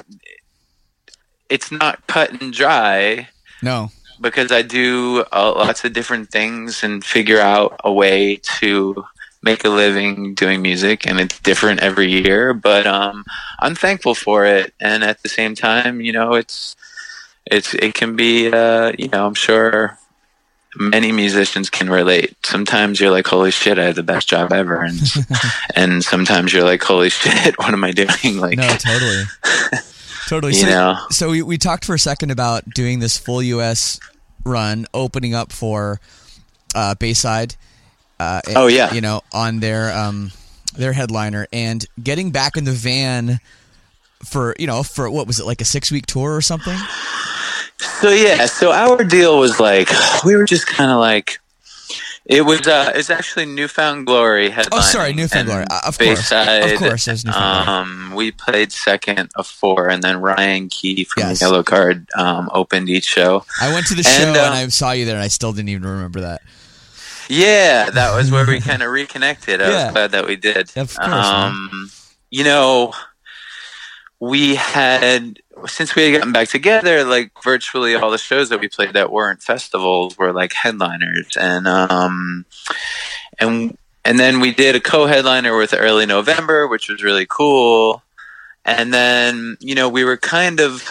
it's not cut and dry. No. Because I do uh, lots of different things and figure out a way to make a living doing music, and it's different every year, but um, I'm thankful for it. And at the same time, you know, it's it's it can be, uh, you know, I'm sure many musicians can relate. Sometimes you're like, holy shit, I have the best job ever, and and sometimes you're like, holy shit, what am I doing? Like, No, totally. Totally. You so, know. so we, we talked for a second about doing this full U S run, opening up for uh, Bayside. Uh, Oh, yeah. You know, on their um, their headliner, and getting back in the van for, you know, for what was it, like a six week tour or something? So yeah, so our deal was like, we were just kind of like, it was uh, it's actually Newfound Glory headlining. Oh, sorry, Newfound Glory. and Uh, of course. Bayside, Of course, there's Newfound Glory. Um, we played second of four, and then Ryan Key from Yes. Yellow Card um, opened each show. I went to the And, show uh, and I saw you there, and I still didn't even remember that. Yeah, that was where we kind of reconnected. I Yeah. was glad that we did. Of course, man. Um, you know, we had, since we had gotten back together, like virtually all the shows that we played that weren't festivals were like headliners, and um, and and then we did a co-headliner with Early November, which was really cool. And then, you know, we were kind of,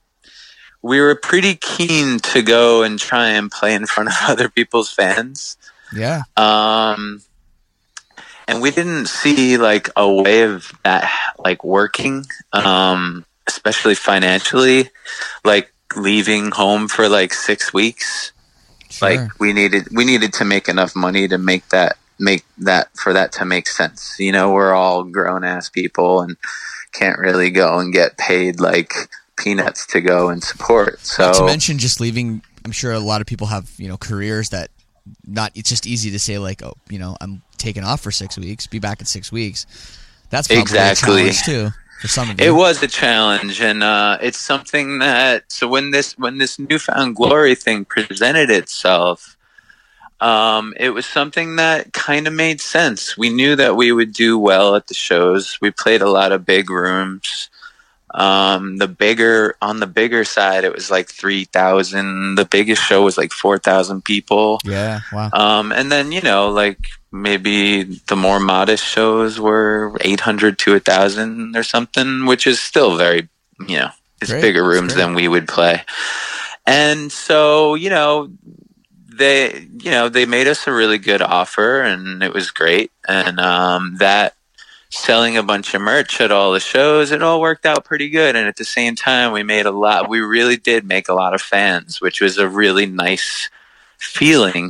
we were pretty keen to go and try and play in front of other people's fans. Yeah. Um, and we didn't see like a way of that like working, um, especially financially, like leaving home for like six weeks. Sure. Like we needed, we needed to make enough money to make that, make that, for that to make sense. You know, we're all grown ass people and can't really go and get paid like peanuts to go and support. So Not to mention just leaving, I'm sure a lot of people have, you know, careers that not, it's just easy to say like, oh, you know, I'm taking off for six weeks, be back in six weeks. That's probably Exactly. a challenge too for some of you. it was a challenge, and uh, it's something that, so when this, when this Newfound Glory thing presented itself, um, it was something that kind of made sense. We knew that we would do well at the shows. We played a lot of big rooms. Um, the bigger, on the bigger side, it was like three thousand. The biggest show was like four thousand people. Yeah. Wow. Um, and then, you know, like maybe the more modest shows were eight hundred to one thousand or something, which is still very, you know, it's Great. bigger That's rooms great. than we would play. And so, you know, they, you know, they made us a really good offer, and it was great. And um, that, selling a bunch of merch at all the shows, it all worked out pretty good. And at the same time, we made a lot, we really did make a lot of fans, which was a really nice feeling.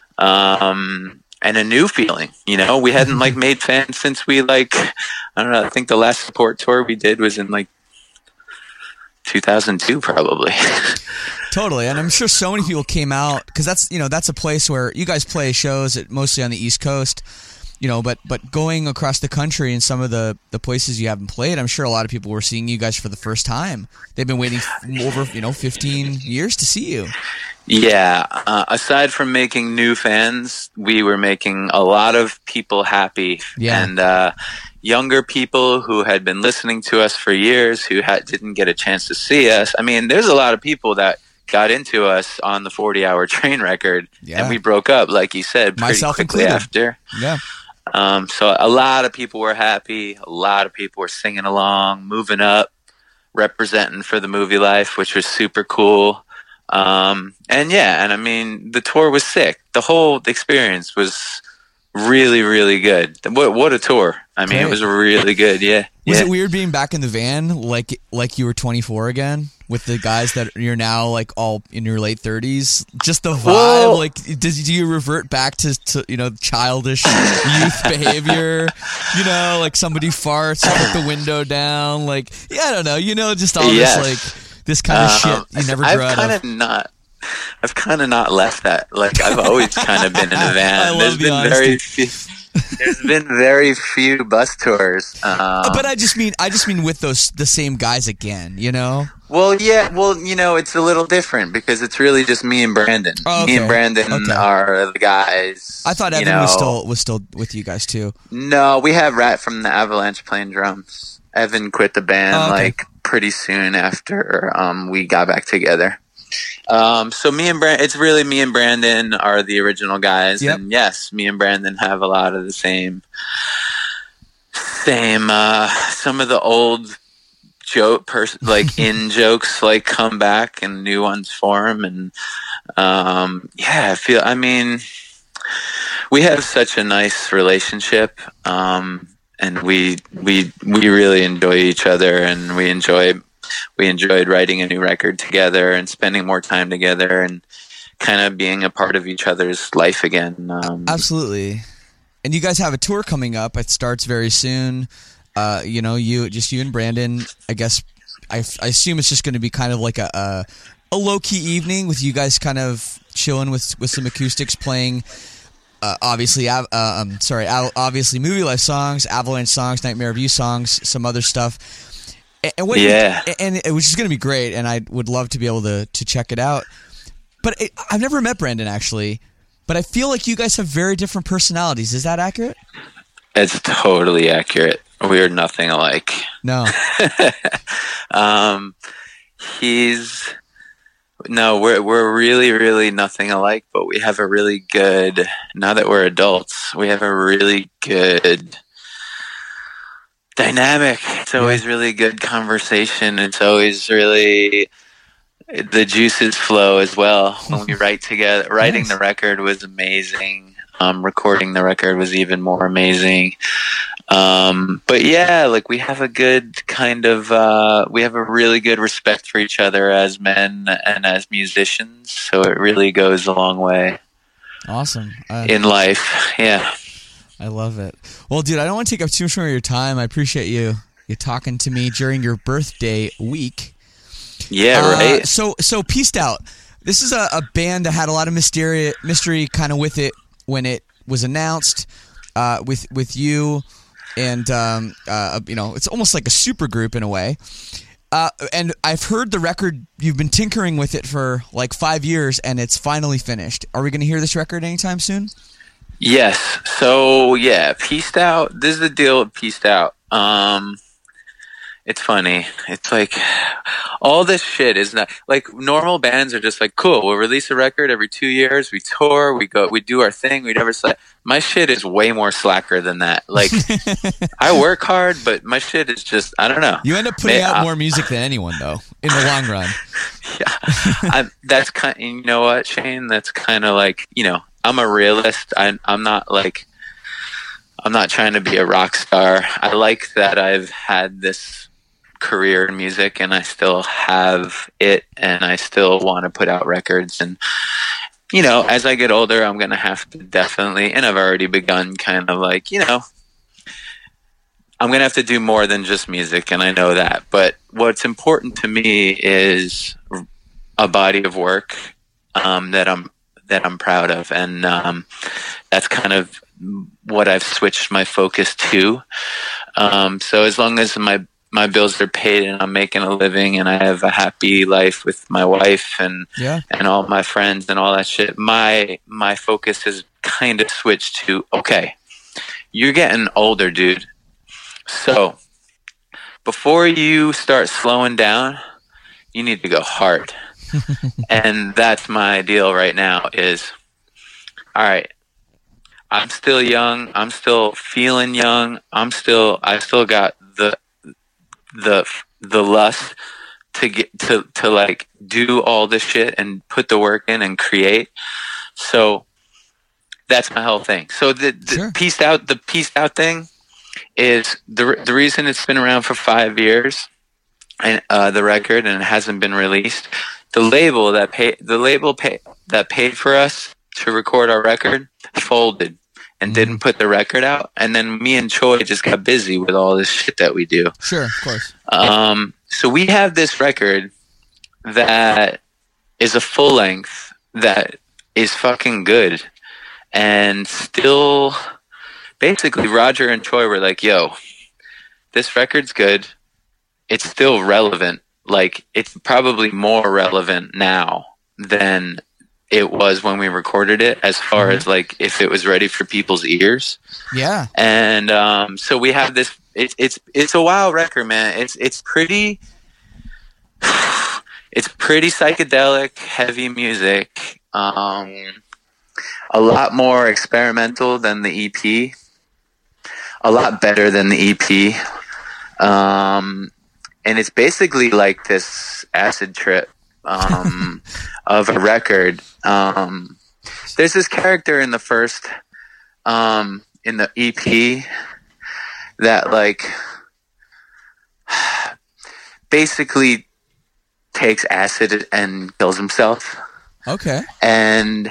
Um, and a new feeling, you know, we hadn't like made fans since we like, I don't know, I think the last support tour we did was in like two thousand two probably. Totally, and I'm sure so many people came out because that's, you know, that's a place where you guys play shows at, mostly on the East Coast. you know, but but going across the country and some of the the places you haven't played, I'm sure a lot of people were seeing you guys for the first time. They've been waiting over, you know, fifteen years to see you. Yeah. Uh, aside from making new fans, we were making a lot of people happy. Yeah. And uh, younger people who had been listening to us for years who had, didn't get a chance to see us. I mean, there's a lot of people that got into us on the forty-hour Train record, Yeah. and we broke up, like you said, pretty Myself quickly included. after. Yeah. Um, so a lot of people were happy. A lot of people were singing along, moving up, representing for the movie life, which was super cool. Um, and yeah, and I mean, the tour was sick. The whole experience was really, really good. What what a tour! I mean, Great. it was really good. Yeah. Was yeah. it weird being back in the van, like like you were twenty-four again, with the guys that you're now like all in your late thirties? Just the vibe, Well- like does do you revert back to, to you know childish youth behavior? You know, like somebody farts, put the window down, like yeah, I don't know, you know, just all Yes. this like this kind of Um, shit you never I've grew out kind of. of not. I've kind of not left that. Like I've always kind of been in a van. I love There's the been honesty. very few. There's been very few bus tours. Um, But I just mean, I just mean with those the same guys again, you know. Well, yeah, well, you know, it's a little different because it's really just me and Brandon. Oh, Me okay. and Brandon Okay. are the guys. I thought you Evan was know. still was still with you guys too. No, we have Rat from the Avalanche playing drums. Evan quit the band Oh, okay. like pretty soon after um, we got back together. Um, so me and Brandon, it's really me and Brandon are the original guys, Yep. and yes, me and Brandon have a lot of the same, same. Uh, some of the old joke, pers- like in jokes, like come back and new ones form, and um, yeah, I feel. I mean, we have such a nice relationship. Um, And we we we really enjoy each other, and we enjoy we enjoyed writing a new record together and spending more time together, and kind of being a part of each other's life again. Um, Absolutely. And you guys have a tour coming up. It starts very soon. Uh, you know, you just you and Brandon. I guess I, I assume it's just going to be kind of like a a, a low key evening with you guys kind of chilling with with some acoustics playing. Uh, obviously, uh, um, sorry, obviously, movie life songs, Avalanche songs, Nightmare of You songs, some other stuff. And, and what Yeah. you, and it was just going to be great, and I would love to be able to to check it out. But it, I've never met Brandon actually, but I feel like you guys have very different personalities. Is that accurate? it's totally accurate. We are nothing alike. No. um, he's no, we're we're really really nothing alike, but we have a really good. Now that we're adults, we have a really good dynamic. It's always really good conversation. It's always really the juices flow as well when we write together. Writing Nice. the record was amazing. Um, recording the record was even more amazing. Um, but yeah, like we have a good kind of, uh, we have a really good respect for each other as men and as musicians. So it really goes a long way Awesome. Uh, in life. Yeah. I love it. Well, dude, I don't want to take up too much more of your time. I appreciate you you talking to me during your birthday week. Yeah. Uh, Right. so, so Peaced Out. This is a, a band that had a lot of mystery, mystery kind of with it when it was announced. Uh, with with you, and um, uh, you know, it's almost like a super group in a way. Uh, and I've heard the record. You've been tinkering with it for like five years, and it's finally finished. Are we going to hear this record anytime soon? Yes. So yeah, Peaced Out. This is the deal with Peaced Out. Um, it's funny. It's like all this shit is not like normal bands are just like, cool, we'll release a record every two years. We tour, we go, we do our thing. We never slack. My shit is way more slacker than that. Like I work hard, but my shit is just, I don't know. You end up putting May- out I- more music than anyone, though, in the long run. Yeah. I'm, that's kind you know what, Shane? That's kind of like, you know, I'm a realist. I, I'm not like, I'm not trying to be a rock star. I like that I've had this career in music and I still have it and I still want to put out records. And, you know, as I get older, I'm going to have to definitely, and I've already begun kind of like, you know, I'm going to have to do more than just music. And I know that. But what's important to me is a body of work um, that I'm that I'm proud of, and um, that's kind of what I've switched my focus to. Um, so as long as my my bills are paid and I'm making a living and I have a happy life with my wife and Yeah. and all my friends and all that shit, my my focus has kind of switched to, okay, you're getting older, dude. So before you start slowing down, you need to go hard. And that's my deal right now is, all right, I'm still young. I'm still feeling young. I'm still, I still got the, the, the lust to get to, to like do all this shit and put the work in and create. So that's my whole thing. So the, the Sure. pieced out, the pieced out thing is the, the reason it's been around for five years and, uh, the record, and it hasn't been released. The label that paid, the label pay, that paid for us to record our record folded and Mm-hmm. didn't put the record out. And then me and Choi just got busy with all this shit that we do. Sure, of course. Um, so we have this record that is a full length that is fucking good. And still, basically, Roger and Choi were like, yo, this record's good. It's still relevant. Like, it's probably more relevant now than it was when we recorded it, as far as like if it was ready for people's ears. Yeah. And um, so we have this. It's it's it's a wild record, man. It's it's pretty. It's pretty psychedelic, heavy music. Um, a lot more experimental than the E P. A lot better than the E P. Um, and it's basically like this acid trip um, of a record. Um, there's this character in the first, um, in the E P that like basically takes acid and kills himself. Okay. And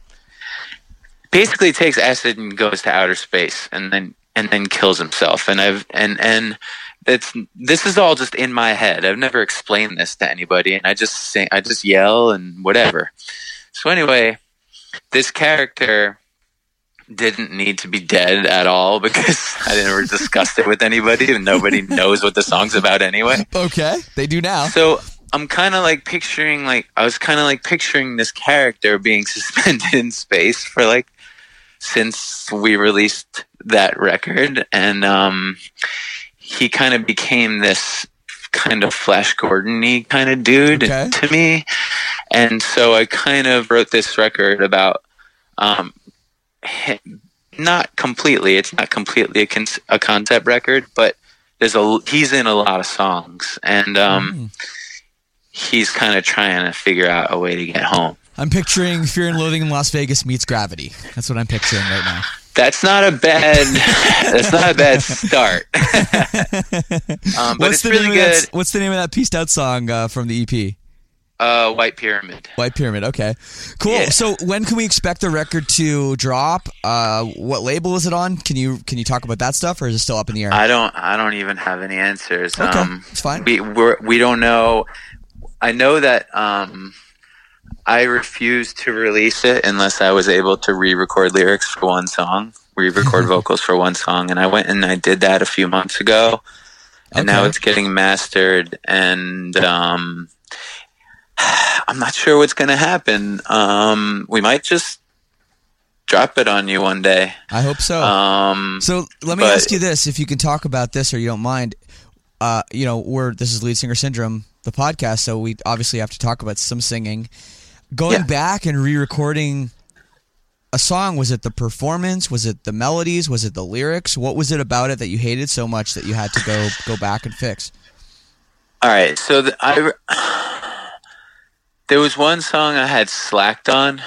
basically takes acid and goes to outer space and then and then kills himself. And I've and and it's this is all just in my head. I've never explained this to anybody, and I just sing, I just yell and whatever. So anyway, this character didn't need to be dead at all because I never discussed it with anybody, and nobody knows what the song's about anyway. Okay. They do now. So I'm kind of like picturing, like, I was kind of like picturing this character being suspended in space for like, since we released that record. And um, he kind of became this kind of Flash Gordon-y kind of dude Okay. to me. And so I kind of wrote this record about, um, him, not completely, it's not completely a, con- a concept record, but there's a, he's in a lot of songs. And, um, Mm. he's kind of trying to figure out a way to get home. I'm picturing Fear and Loathing in Las Vegas meets Gravity. That's what I'm picturing right now. That's not a bad. That's not a bad start. um, but What's it's the really name of good. that, what's the name of that pieced out song uh, from the E P? Uh, White Pyramid. White Pyramid. Okay, cool. Yeah. So when can we expect the record to drop? Uh, what label is it on? Can you can you talk about that stuff, or is it still up in the air? I don't. I don't even have any answers. Okay, Um, it's fine. We we're, we don't know. I know that um, I refused to release it unless I was able to re-record lyrics for one song, re-record vocals for one song, and I went and I did that a few months ago, and now Okay. it's getting mastered, and um, I'm not sure what's going to happen. Um, we might just drop it on you one day. I hope so. Um, So let me but- ask you this: if you can talk about this, or you don't mind, uh, you know, we're this is Lead Singer Syndrome, the podcast, so we obviously have to talk about some singing. Going Yeah. back and re-recording a song, was it the performance? Was it the melodies? Was it the lyrics? What was it about it that you hated so much that you had to go go back and fix? All right, so the, I there was one song I had slacked on,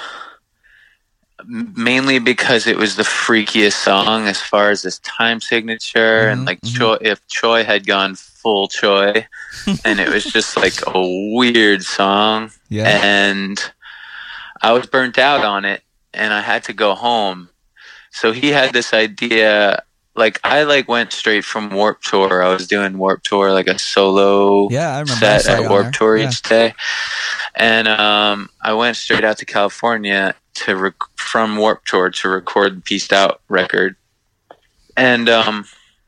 m- mainly because it was the freakiest song as far as this time signature, Mhm, and like mhm. Choi, if Choi had gone full Choi, and it was just like a weird song, Yeah. and I was burnt out on it, and I had to go home. So he had this idea. Like I like went straight from Warped Tour. I was doing Warped Tour like a solo Yeah, I remember. I set saw you at on Warped there. Tour Yeah. each day, and um, I went straight out to California to rec- from Warped Tour to record the Peaced Out record. And um,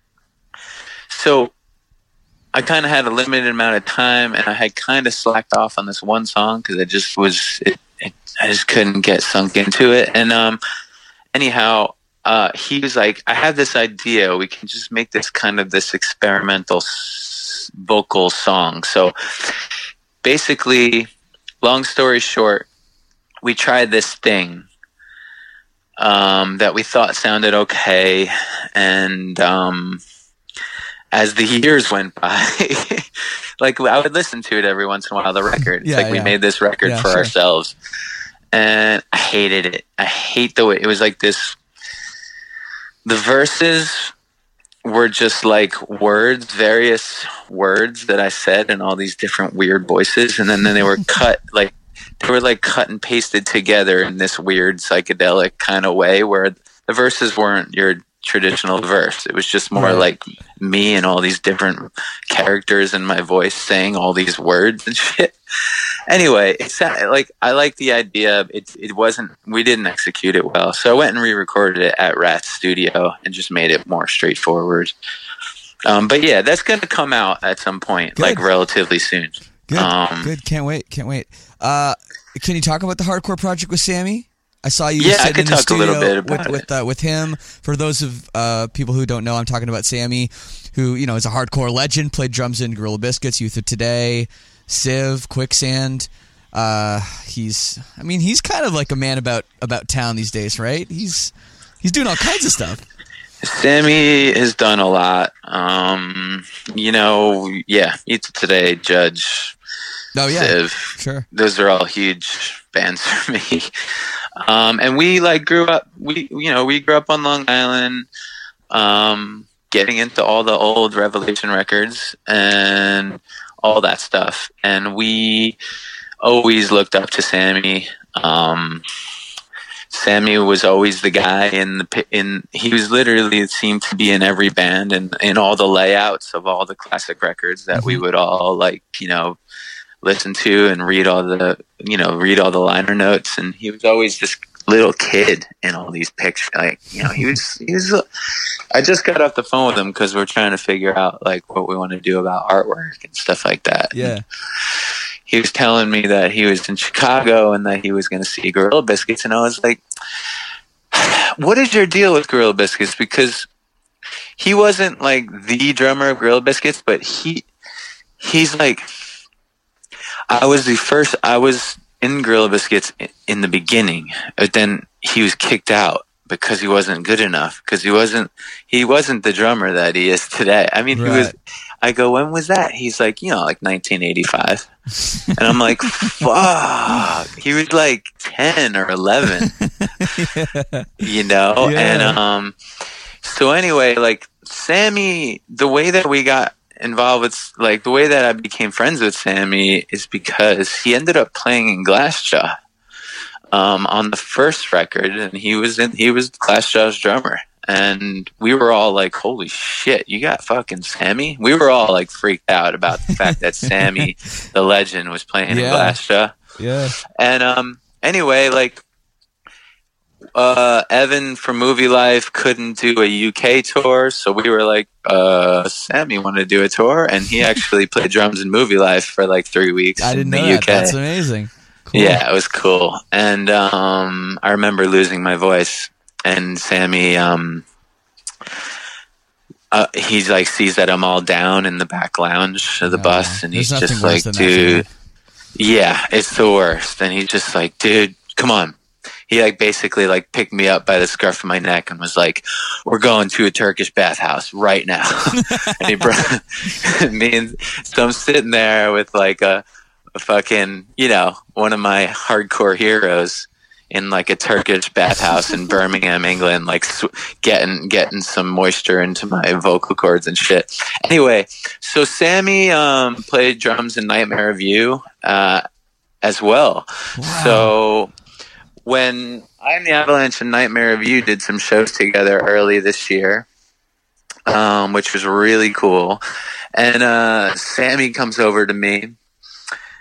so I kind of had a limited amount of time, and I had kind of slacked off on this one song because I just was, it, it, I just couldn't get sunk into it. And um, anyhow, uh, he was like, I have this idea. We can just make this kind of this experimental s- vocal song. So basically, long story short, we tried this thing um, that we thought sounded okay. And um, as the years went by, like I would listen to it every once in a while, the record. It's Yeah, like we yeah. made this record Yeah, for sure. ourselves. And I hated it. I hate the way it was like this. The verses were just like words, various words that I said in all these different weird voices. And then, then they were cut, like, they were like cut and pasted together in this weird psychedelic kind of way where the verses weren't your traditional verse. It was just more Right. like me and all these different characters in my voice saying all these words and shit. Anyway, it's like I like the idea. It it wasn't. We didn't execute it well, so I went and re-recorded it at Rat's studio and just made it more straightforward. Um, but yeah, that's going to come out at some point, Good. like relatively soon. Good, Um, good. Can't wait, can't wait. Uh, can you talk about the hardcore project with Sammy? I saw you Yeah, I sitting could in the talk a little studio bit about with it. with, uh, with him. For those of uh, people who don't know, I'm talking about Sammy, who you know is a hardcore legend. Played drums in Gorilla Biscuits, Youth of Today, Civ, Quicksand. Uh, he's, I mean, he's kind of like a man about about town these days, right? He's he's doing all kinds of stuff. Sammy has done a lot. Um, you know, yeah, Youth of Today, Judge, Oh yeah, Civ. sure. Those are all huge bands for me. Um, and we like grew up, we, you know, we grew up on Long Island, um, getting into all the old Revelation records and all that stuff. And we always looked up to Sammy. Um, Sammy was always the guy in the, pi- in, he was literally, it seemed to be in every band and in all the layouts of all the classic records that we would all like, you know, listen to and read all the, you know, read all the liner notes. And he was always this little kid in all these pictures. Like, you know, he was, he was, I just got off the phone with him because we're trying to figure out like what we want to do about artwork and stuff like that. Yeah. And he was telling me that he was in Chicago and that he was going to see Gorilla Biscuits. And I was like, what is your deal with Gorilla Biscuits? Because he wasn't like the drummer of Gorilla Biscuits, but he, he's like, I was the first, I was in Gorilla Biscuits in the beginning, but then he was kicked out because he wasn't good enough, because he wasn't, he wasn't the drummer that he is today. I mean, Right. he was, I go, when was that? He's like, you know, like nineteen eighty-five. And I'm like, fuck. He was like ten or eleven, you know? Yeah. And, um, so anyway, like Sammy, the way that we got involved with, like the way that I became friends with Sammy is because he ended up playing in Glassjaw um, on the first record, and he was in he was Glassjaw's drummer, and we were all like, "Holy shit, you got fucking Sammy!" We were all like freaked out about the fact that Sammy, the legend, was playing Yeah. in Glassjaw. Yeah. And um, anyway, like uh, Evan from Movie Life couldn't do a U K tour, so we were like, uh, Sammy wanted to do a tour, and he actually played drums in Movie Life for like three weeks I didn't in the know U that. K. That's amazing. Cool. Yeah, it was cool. And um, I remember losing my voice, and Sammy, um, uh, he's like sees that I'm all down in the back lounge of the Oh, bus, and there's he's nothing just worse like, than that for dude. me. Yeah, it's the worst. And he's just like, dude, come on. He like basically like picked me up by the scruff of my neck and was like, we're going to a Turkish bathhouse right now. And he brought me, and so I'm sitting there with like a, a fucking, you know, one of my hardcore heroes in like a Turkish bathhouse in Birmingham, England, like sw- getting getting some moisture into my vocal cords and shit. Anyway, so Sammy um, played drums in Nightmare of You uh, as well. Wow. So when I and the Avalanche and Nightmare of You did some shows together early this year, um, which was really cool. And uh, Sammy comes over to me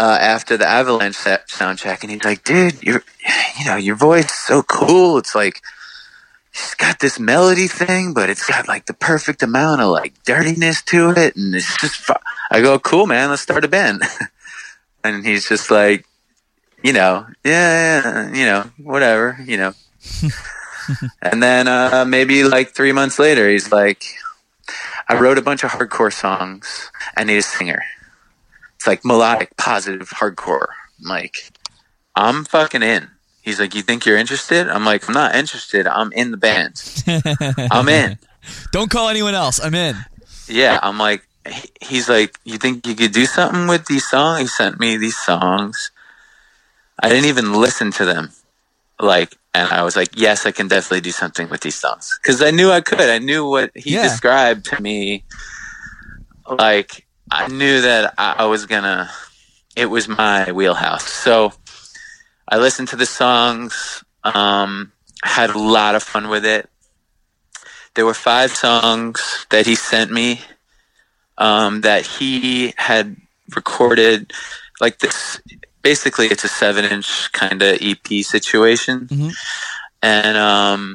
uh, after the Avalanche sound check, and he's like, dude, you're, you know, your voice is so cool. It's like, it's got this melody thing, but it's got like the perfect amount of like dirtiness to it. And it's just, fu-. I go, cool, man, let's start a band. And he's just like, you know, yeah, yeah, you know, whatever, you know. And then uh, maybe like three months later, he's like, I wrote a bunch of hardcore songs. I need a singer. It's like melodic, positive hardcore. I'm like, I'm fucking in. He's like, you think you're interested? I'm like, I'm not interested. I'm in the band. I'm in. Don't call anyone else. I'm in. Yeah, I'm like, he's like, you think you could do something with these songs? He sent me these songs. I didn't even listen to them. Like, and I was like, yes, I can definitely do something with these songs. Because I knew I could. I knew what he Yeah. described to me. Like, I knew that I was going to, it was my wheelhouse. So I listened to the songs, um, had a lot of fun with it. There were five songs that he sent me um, that he had recorded, like this. Basically, it's a seven-inch kind of E P situation. Mm-hmm. And um,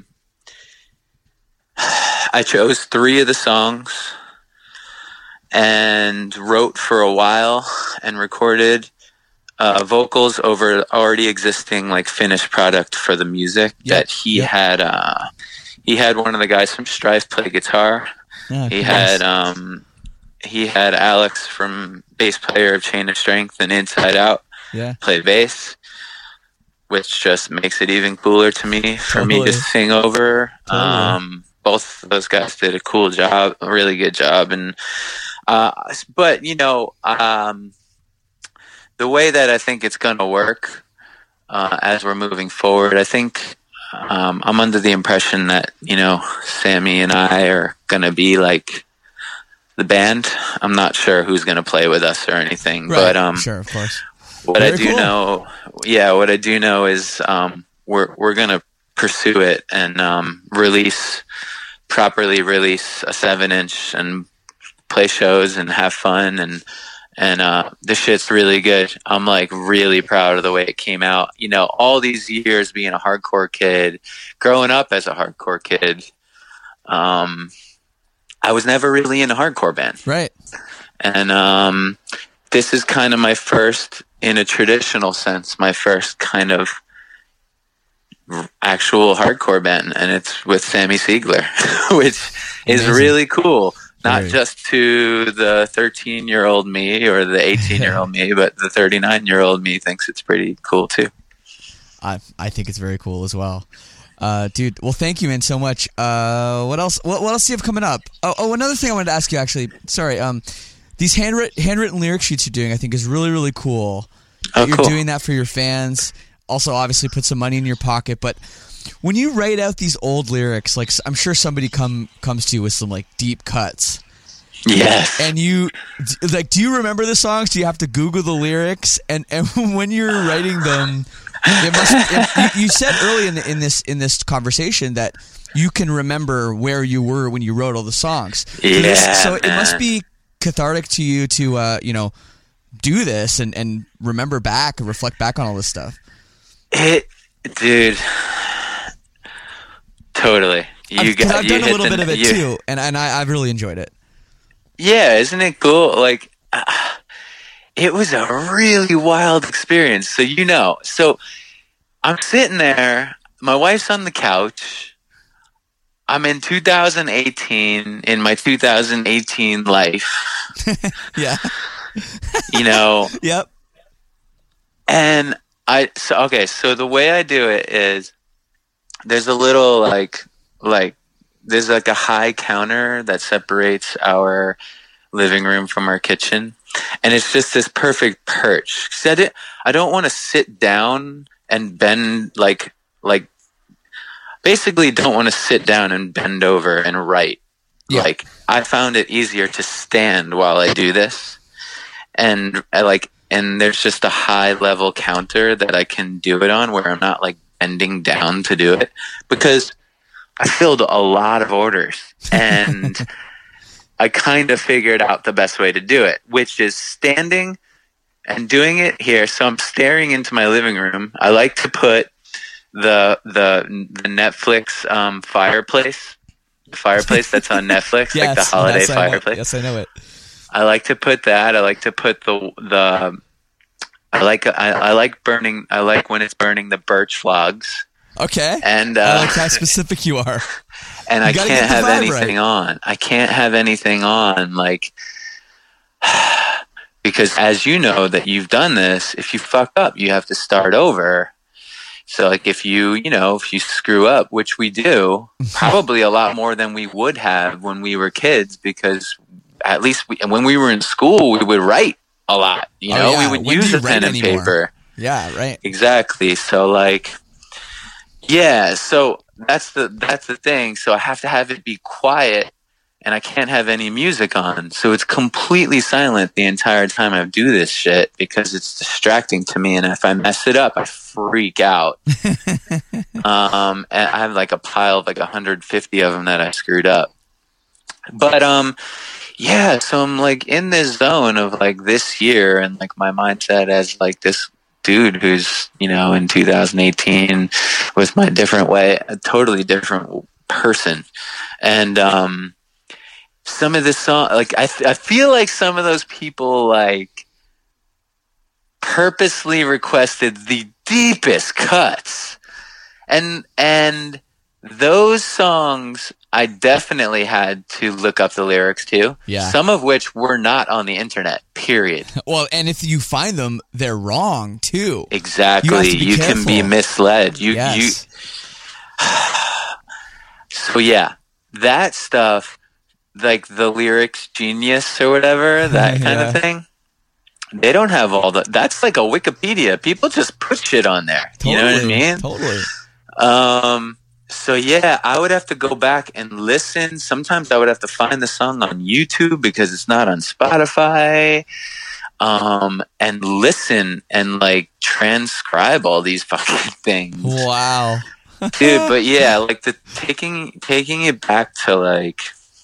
I chose three of the songs and wrote for a while and recorded uh, vocals over already existing like finished product for the music Yep. that he Yep. had. Uh, he had one of the guys from Strife play guitar. Yeah, He nice. had um, he had Alex from bass player of Chain of Strength and Inside Out Yeah. play bass, which just makes it even cooler to me for me Totally. to sing over. Totally. Um, both of those guys did a cool job, a really good job. And, uh, but you know, um, the way that I think it's going to work, uh, as we're moving forward, I think, um, I'm under the impression that, you know, Sammy and I are going to be like the band. I'm not sure who's going to play with us or anything, Right. but, um, sure, of course. what I Very do cool. know, yeah, what I do know is um, we're we're gonna pursue it and um, release properly, release a seven inch and play shows and have fun and and uh, this shit's really good. I'm like really proud of the way it came out. You know, all these years being a hardcore kid, growing up as a hardcore kid, um, I was never really in a hardcore band, Right. and um, this is kind of my first. In a traditional sense, my first kind of actual hardcore band, and it's with Sammy Siegler, which is Amazing. really cool. Not Very. just to the thirteen-year-old me or the eighteen-year-old me, but the thirty-nine-year-old me thinks it's pretty cool too. I I think it's very cool as well. Uh, dude, well, thank you, man, so much. Uh, what else? What, what else do you have coming up? Oh, oh, another thing I wanted to ask you, actually. Sorry. Um, these handwritten handwritten lyric sheets you're doing, I think, is really really cool. Oh, You're cool. doing that for your fans. Also, obviously, put some money in your pocket. But when you write out these old lyrics, like I'm sure somebody come comes to you with some like deep cuts. Yes. And you, d- like, do you remember the songs? Do you have to Google the lyrics? And and when you're writing them, it must. It, you, you said early in the, in this in this conversation that you can remember where you were when you wrote all the songs. So this- Yeah, So it must man. be cathartic to you to uh, you know do this and and remember back and reflect back on all this stuff. It, dude, totally. You I've, 'cause got. I've you done a hit little the- bit of it you- too, and and I, I've really enjoyed it. Yeah, isn't it cool? Like, uh, it was a really wild experience. So, you know, so I'm sitting there, my wife's on the couch. I'm in two thousand eighteen, in my two thousand eighteen life, Yeah. you know, Yep. and I, so, okay, so the way I do it is there's a little, like, like, there's like a high counter that separates our living room from our kitchen, and it's just this perfect perch. 'Cause I, didn't, I don't want to sit down and bend like like basically don't want to sit down and bend over and write. Yeah. Like I found it easier to stand while I do this, and I like and there's just a high level counter that I can do it on where I'm not like bending down to do it, because I filled a lot of orders and I kind of figured out the best way to do it, which is standing and doing it here. So I'm staring into my living room. I like to put the the the Netflix um, fireplace, the fireplace that's on Netflix, yes, like the holiday yes, fireplace. I yes, I know it. I like to put that. I like to put the the. I like I, I like burning. I like when it's burning the birch logs. Okay. And uh, I like how specific you are. And you I can't have anything right. on. I can't have anything on, like, because as you know that you've done this, if you fuck up, you have to start over. So, like, if you, you know, if you screw up, which we do, probably a lot more than we would have when we were kids, because at least we, when we were in school, we would write a lot. You know, oh, yeah. we would when use a pen and anymore? paper. Yeah, right. Exactly. So, like, yeah. So that's the that's the thing. So I have to have it be quiet, and I can't have any music on. So it's completely silent the entire time I do this shit because it's distracting to me. And if I mess it up, I freak out. um, and I have like a pile of like one hundred fifty of them that I screwed up. But um, yeah. So I'm like in this zone of like this year, and like my mindset as like this dude who's, you know, in two thousand eighteen with my different way, a totally different person. And um, some of the song, like I, I feel like some of those people like purposely requested the deepest cuts, and and those songs I definitely had to look up the lyrics to. Yeah. Some of which were not on the internet, period. Well, and if you find them, they're wrong too. Exactly. You, you can be misled. You yes. you So yeah, that stuff, like the lyrics genius or whatever, that kind yeah. of thing. They don't have all the that's like a Wikipedia. People just put shit on there. Totally, you know what I mean? Totally. Um So yeah, I would have to go back and listen. Sometimes I would have to find the song on YouTube because it's not on Spotify. Um, and listen and like transcribe all these fucking things. Wow. Dude, but yeah, like the taking taking it back to like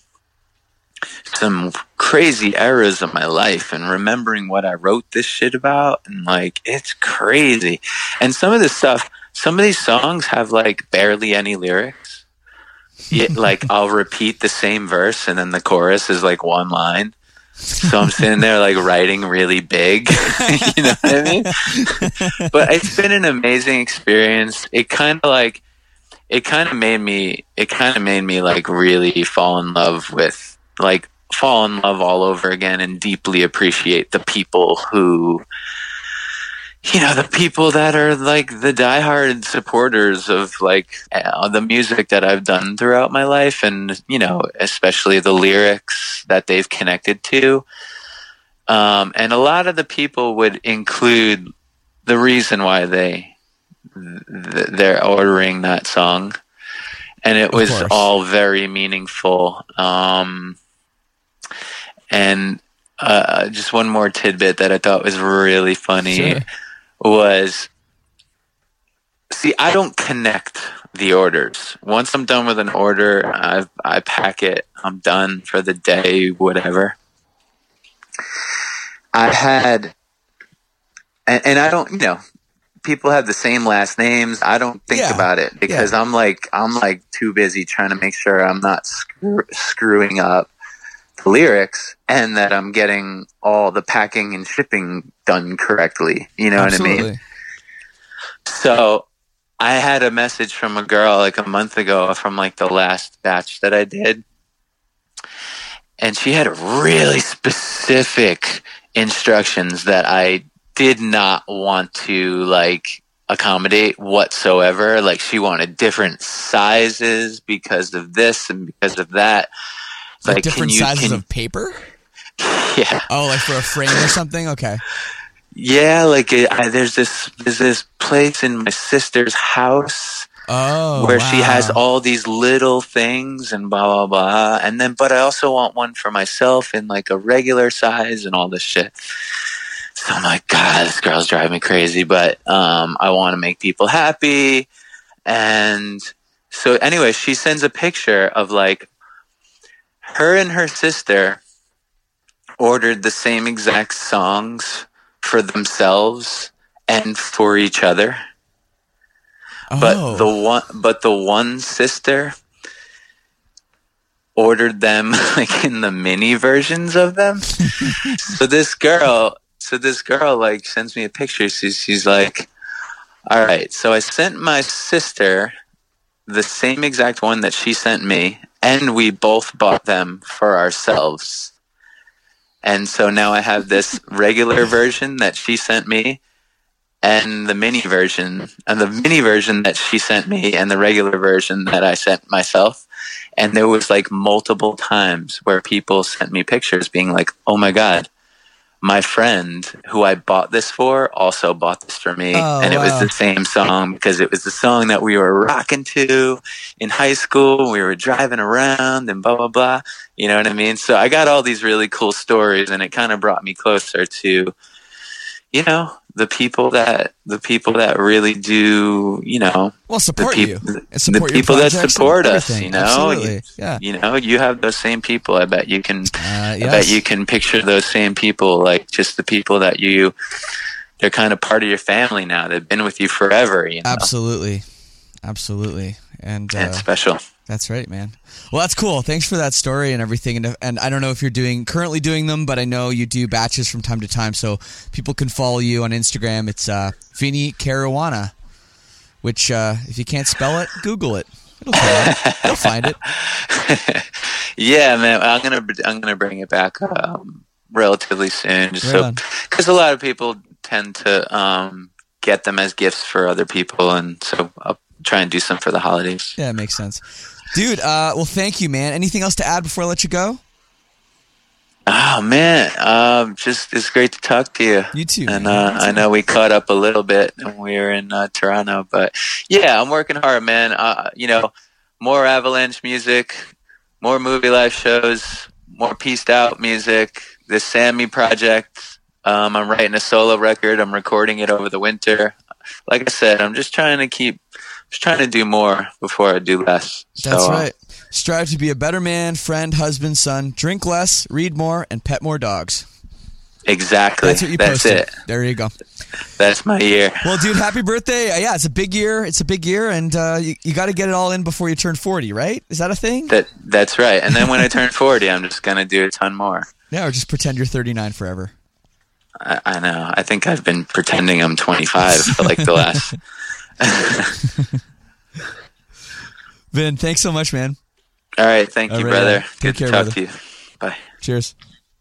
some crazy eras of my life and remembering what I wrote this shit about, and like it's crazy. And some of this stuff, some of these songs have like barely any lyrics. Yet, like I'll repeat the same verse and then the chorus is like one line. So I'm sitting there like writing really big. You know what I mean? But it's been an amazing experience. It kind of like it kind of made me it kind of made me like really fall in love with like fall in love all over again and deeply appreciate the people who, you know, the people that are like the diehard supporters of like uh, the music that I've done throughout my life, and, you know, especially the lyrics that they've connected to. Um, and a lot of the people would include the reason why they th- they're ordering that song, and it was all very meaningful. Um, and uh, just one more tidbit that I thought was really funny. Sure. Was, see, I don't connect the orders. Once I'm done with an order, I I pack it. I'm done for the day, whatever. I had, and, and I don't, you know, people have the same last names. I don't think yeah. about it because yeah. I'm like, I'm like too busy trying to make sure I'm not screw, screwing up the lyrics and that I'm getting all the packing and shipping done correctly. You know Absolutely. what I mean? So I had a message from a girl like a month ago from like the last batch that I did. And she had really specific instructions that I did not want to like accommodate whatsoever. Like she wanted different sizes because of this and because of that. Like, like different can you, sizes can, of paper? Yeah. Oh, like for a frame or something? Okay. Yeah, like it, I, there's this there's this place in my sister's house oh, where wow. she has all these little things and blah blah blah, and then but I also want one for myself in like a regular size and all this shit. So I'm like, God, this girl's driving me crazy, but um, I want to make people happy, and so anyway, she sends a picture of like her and her sister ordered the same exact songs for themselves and for each other. Oh. But the one, but the one sister ordered them like in the mini versions of them. so this girl, so this girl like sends me a picture. She's she's like, all right. So I sent my sister the same exact one that she sent me, and we both bought them for ourselves. And so now I have this regular version that she sent me, and the mini version, and the mini version that she sent me, and the regular version that I sent myself. And there was like multiple times where people sent me pictures being like, oh my God, my friend who I bought this for also bought this for me. Oh, and it wow. was the same song because it was the song that we were rocking to in high school. We were driving around and blah, blah, blah. You know what I mean? So I got all these really cool stories, and it kind of brought me closer to, you know, the people that the people that really do, you know, Well, support the you. peop- And support the your people that projects and support us, everything. you know, Absolutely. you, Yeah. you know, you have those same people. I bet you can, Uh, I yes. bet you can picture those same people, like just the people that you, they're kind of part of your family now. They've been with you forever, you know, Absolutely. Absolutely. And, and uh, it's special. that's right, man. Well, that's cool. Thanks for that story and everything. And, and I don't know if you're doing currently doing them, but I know you do batches from time to time, so people can follow you on Instagram. It's uh, Vinny Caruana, which uh, if you can't spell it, Google it. It'll come up. You'll find it. Yeah, man, I'm gonna I'm gonna bring it back um, relatively soon, just Right so on. because a lot of people tend to um, get them as gifts for other people, and so I'll try and do some for the holidays. Yeah, it makes sense. Dude, uh, well, thank you, man. Anything else to add before I let you go? Oh man, um, just it's great to talk to you. You too, And man. uh, You too. I know we caught up a little bit when we were in uh, Toronto, but yeah, I'm working hard, man. Uh, you know, more Avalanche music, more movie live shows, more pieced out music. This Sammy project. Um, I'm writing a solo record. I'm recording it over the winter. Like I said, I'm just trying to keep, just trying to do more before I do less. That's so, uh, right. Strive to be a better man, friend, husband, son. Drink less, read more, and pet more dogs. Exactly. That's what you That's posted. it. There you go. That's my year. Well, dude, happy birthday. Uh, yeah, it's a big year. It's a big year, and uh, you, you got to get it all in before you turn forty, right? Is that a thing? That that's right. And then when I turn forty, I'm just gonna do a ton more. Yeah, or just pretend you're thirty-nine forever. I, I know. I think I've been pretending I'm twenty-five for like the last. Vin, thanks so much, man. All right, thank you, All right, brother. man. Take Good care, to talk brother. to you. Bye. Cheers.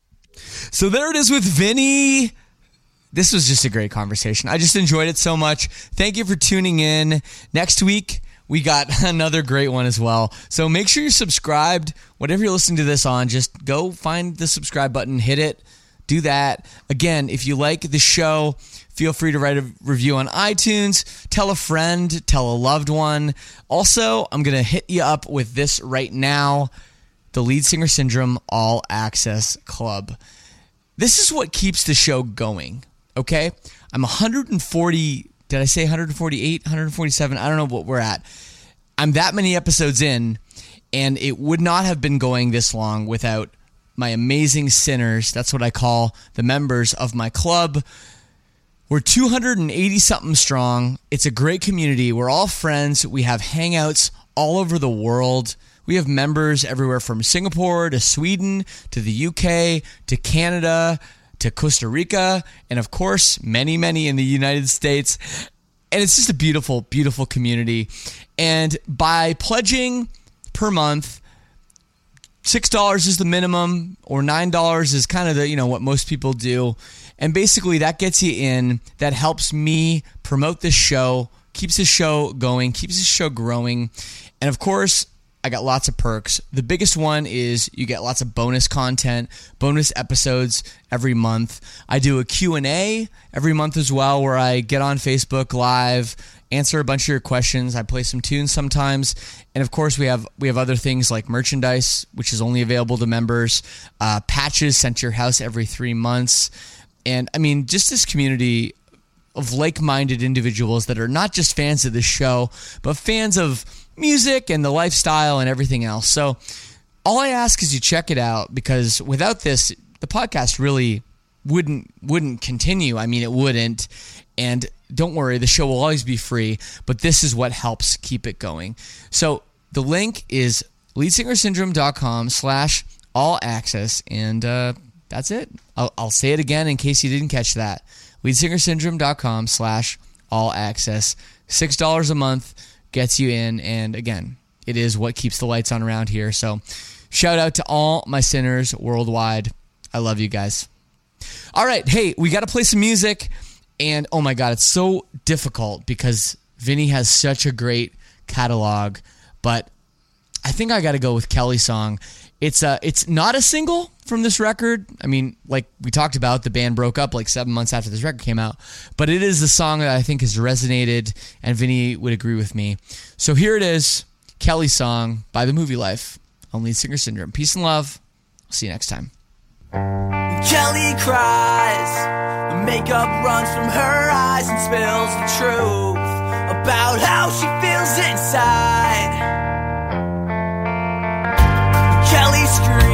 So there it is with Vinny. This was just a great conversation. I just enjoyed it so much. Thank you for tuning in. Next week, we got another great one as well. So make sure you're subscribed. Whatever you're listening to this on, just go find the subscribe button, hit it, do that. Again, if you like the show, feel free to write a review on iTunes. Tell a friend, tell a loved one. Also, I'm going to hit you up with this right now. The Lead Singer Syndrome All Access Club. This is what keeps the show going, okay? I'm one hundred forty, did I say one hundred forty-eight, one hundred forty-seven? I don't know what we're at. I'm that many episodes in, and it would not have been going this long without my amazing sinners. That's what I call the members of my club. We're two hundred eighty something strong. It's a great community. We're all friends. We have hangouts all over the world. We have members everywhere from Singapore to Sweden to the U K to Canada to Costa Rica, and of course, many, many in the United States. And it's just a beautiful, beautiful community. And by pledging per month, six dollars is the minimum, or nine dollars is kind of the, you know, what most people do. And basically that gets you in. That helps me promote this show, keeps the show going, keeps the show growing. And of course, I got lots of perks. The biggest one is you get lots of bonus content, bonus episodes every month. I do a Q and A every month as well, where I get on Facebook Live, answer a bunch of your questions. I play some tunes sometimes. And of course, we have we have other things like merchandise, which is only available to members, uh, patches sent to your house every three months. And I mean, just this community of like-minded individuals that are not just fans of the show, but fans of music and the lifestyle and everything else. So all I ask is you check it out, because without this, the podcast really wouldn't wouldn't continue. I mean, it wouldn't. And don't worry, the show will always be free, but this is what helps keep it going. So the link is leadsingersyndrome.com slash all access, and uh, that's it. I'll, I'll say it again in case you didn't catch that. leadsingersyndrome.com slash all access. six dollars a month gets you in, and again, it is what keeps the lights on around here. So shout out to all my sinners worldwide. I love you guys. All right, hey, we got to play some music. And oh my God, it's so difficult because Vinny has such a great catalog. But I think I got to go with Kelly's song. It's uh, it's not a single from this record. I mean, like we talked about, the band broke up like seven months after this record came out. But it is the song that I think has resonated, and Vinny would agree with me. So here it is, Kelly's song by The Movie Life on Lead Singer Syndrome. Peace and love. I'll see you next time. Kelly cries, the makeup runs from her eyes and spills the truth about how she feels inside. Kelly screams.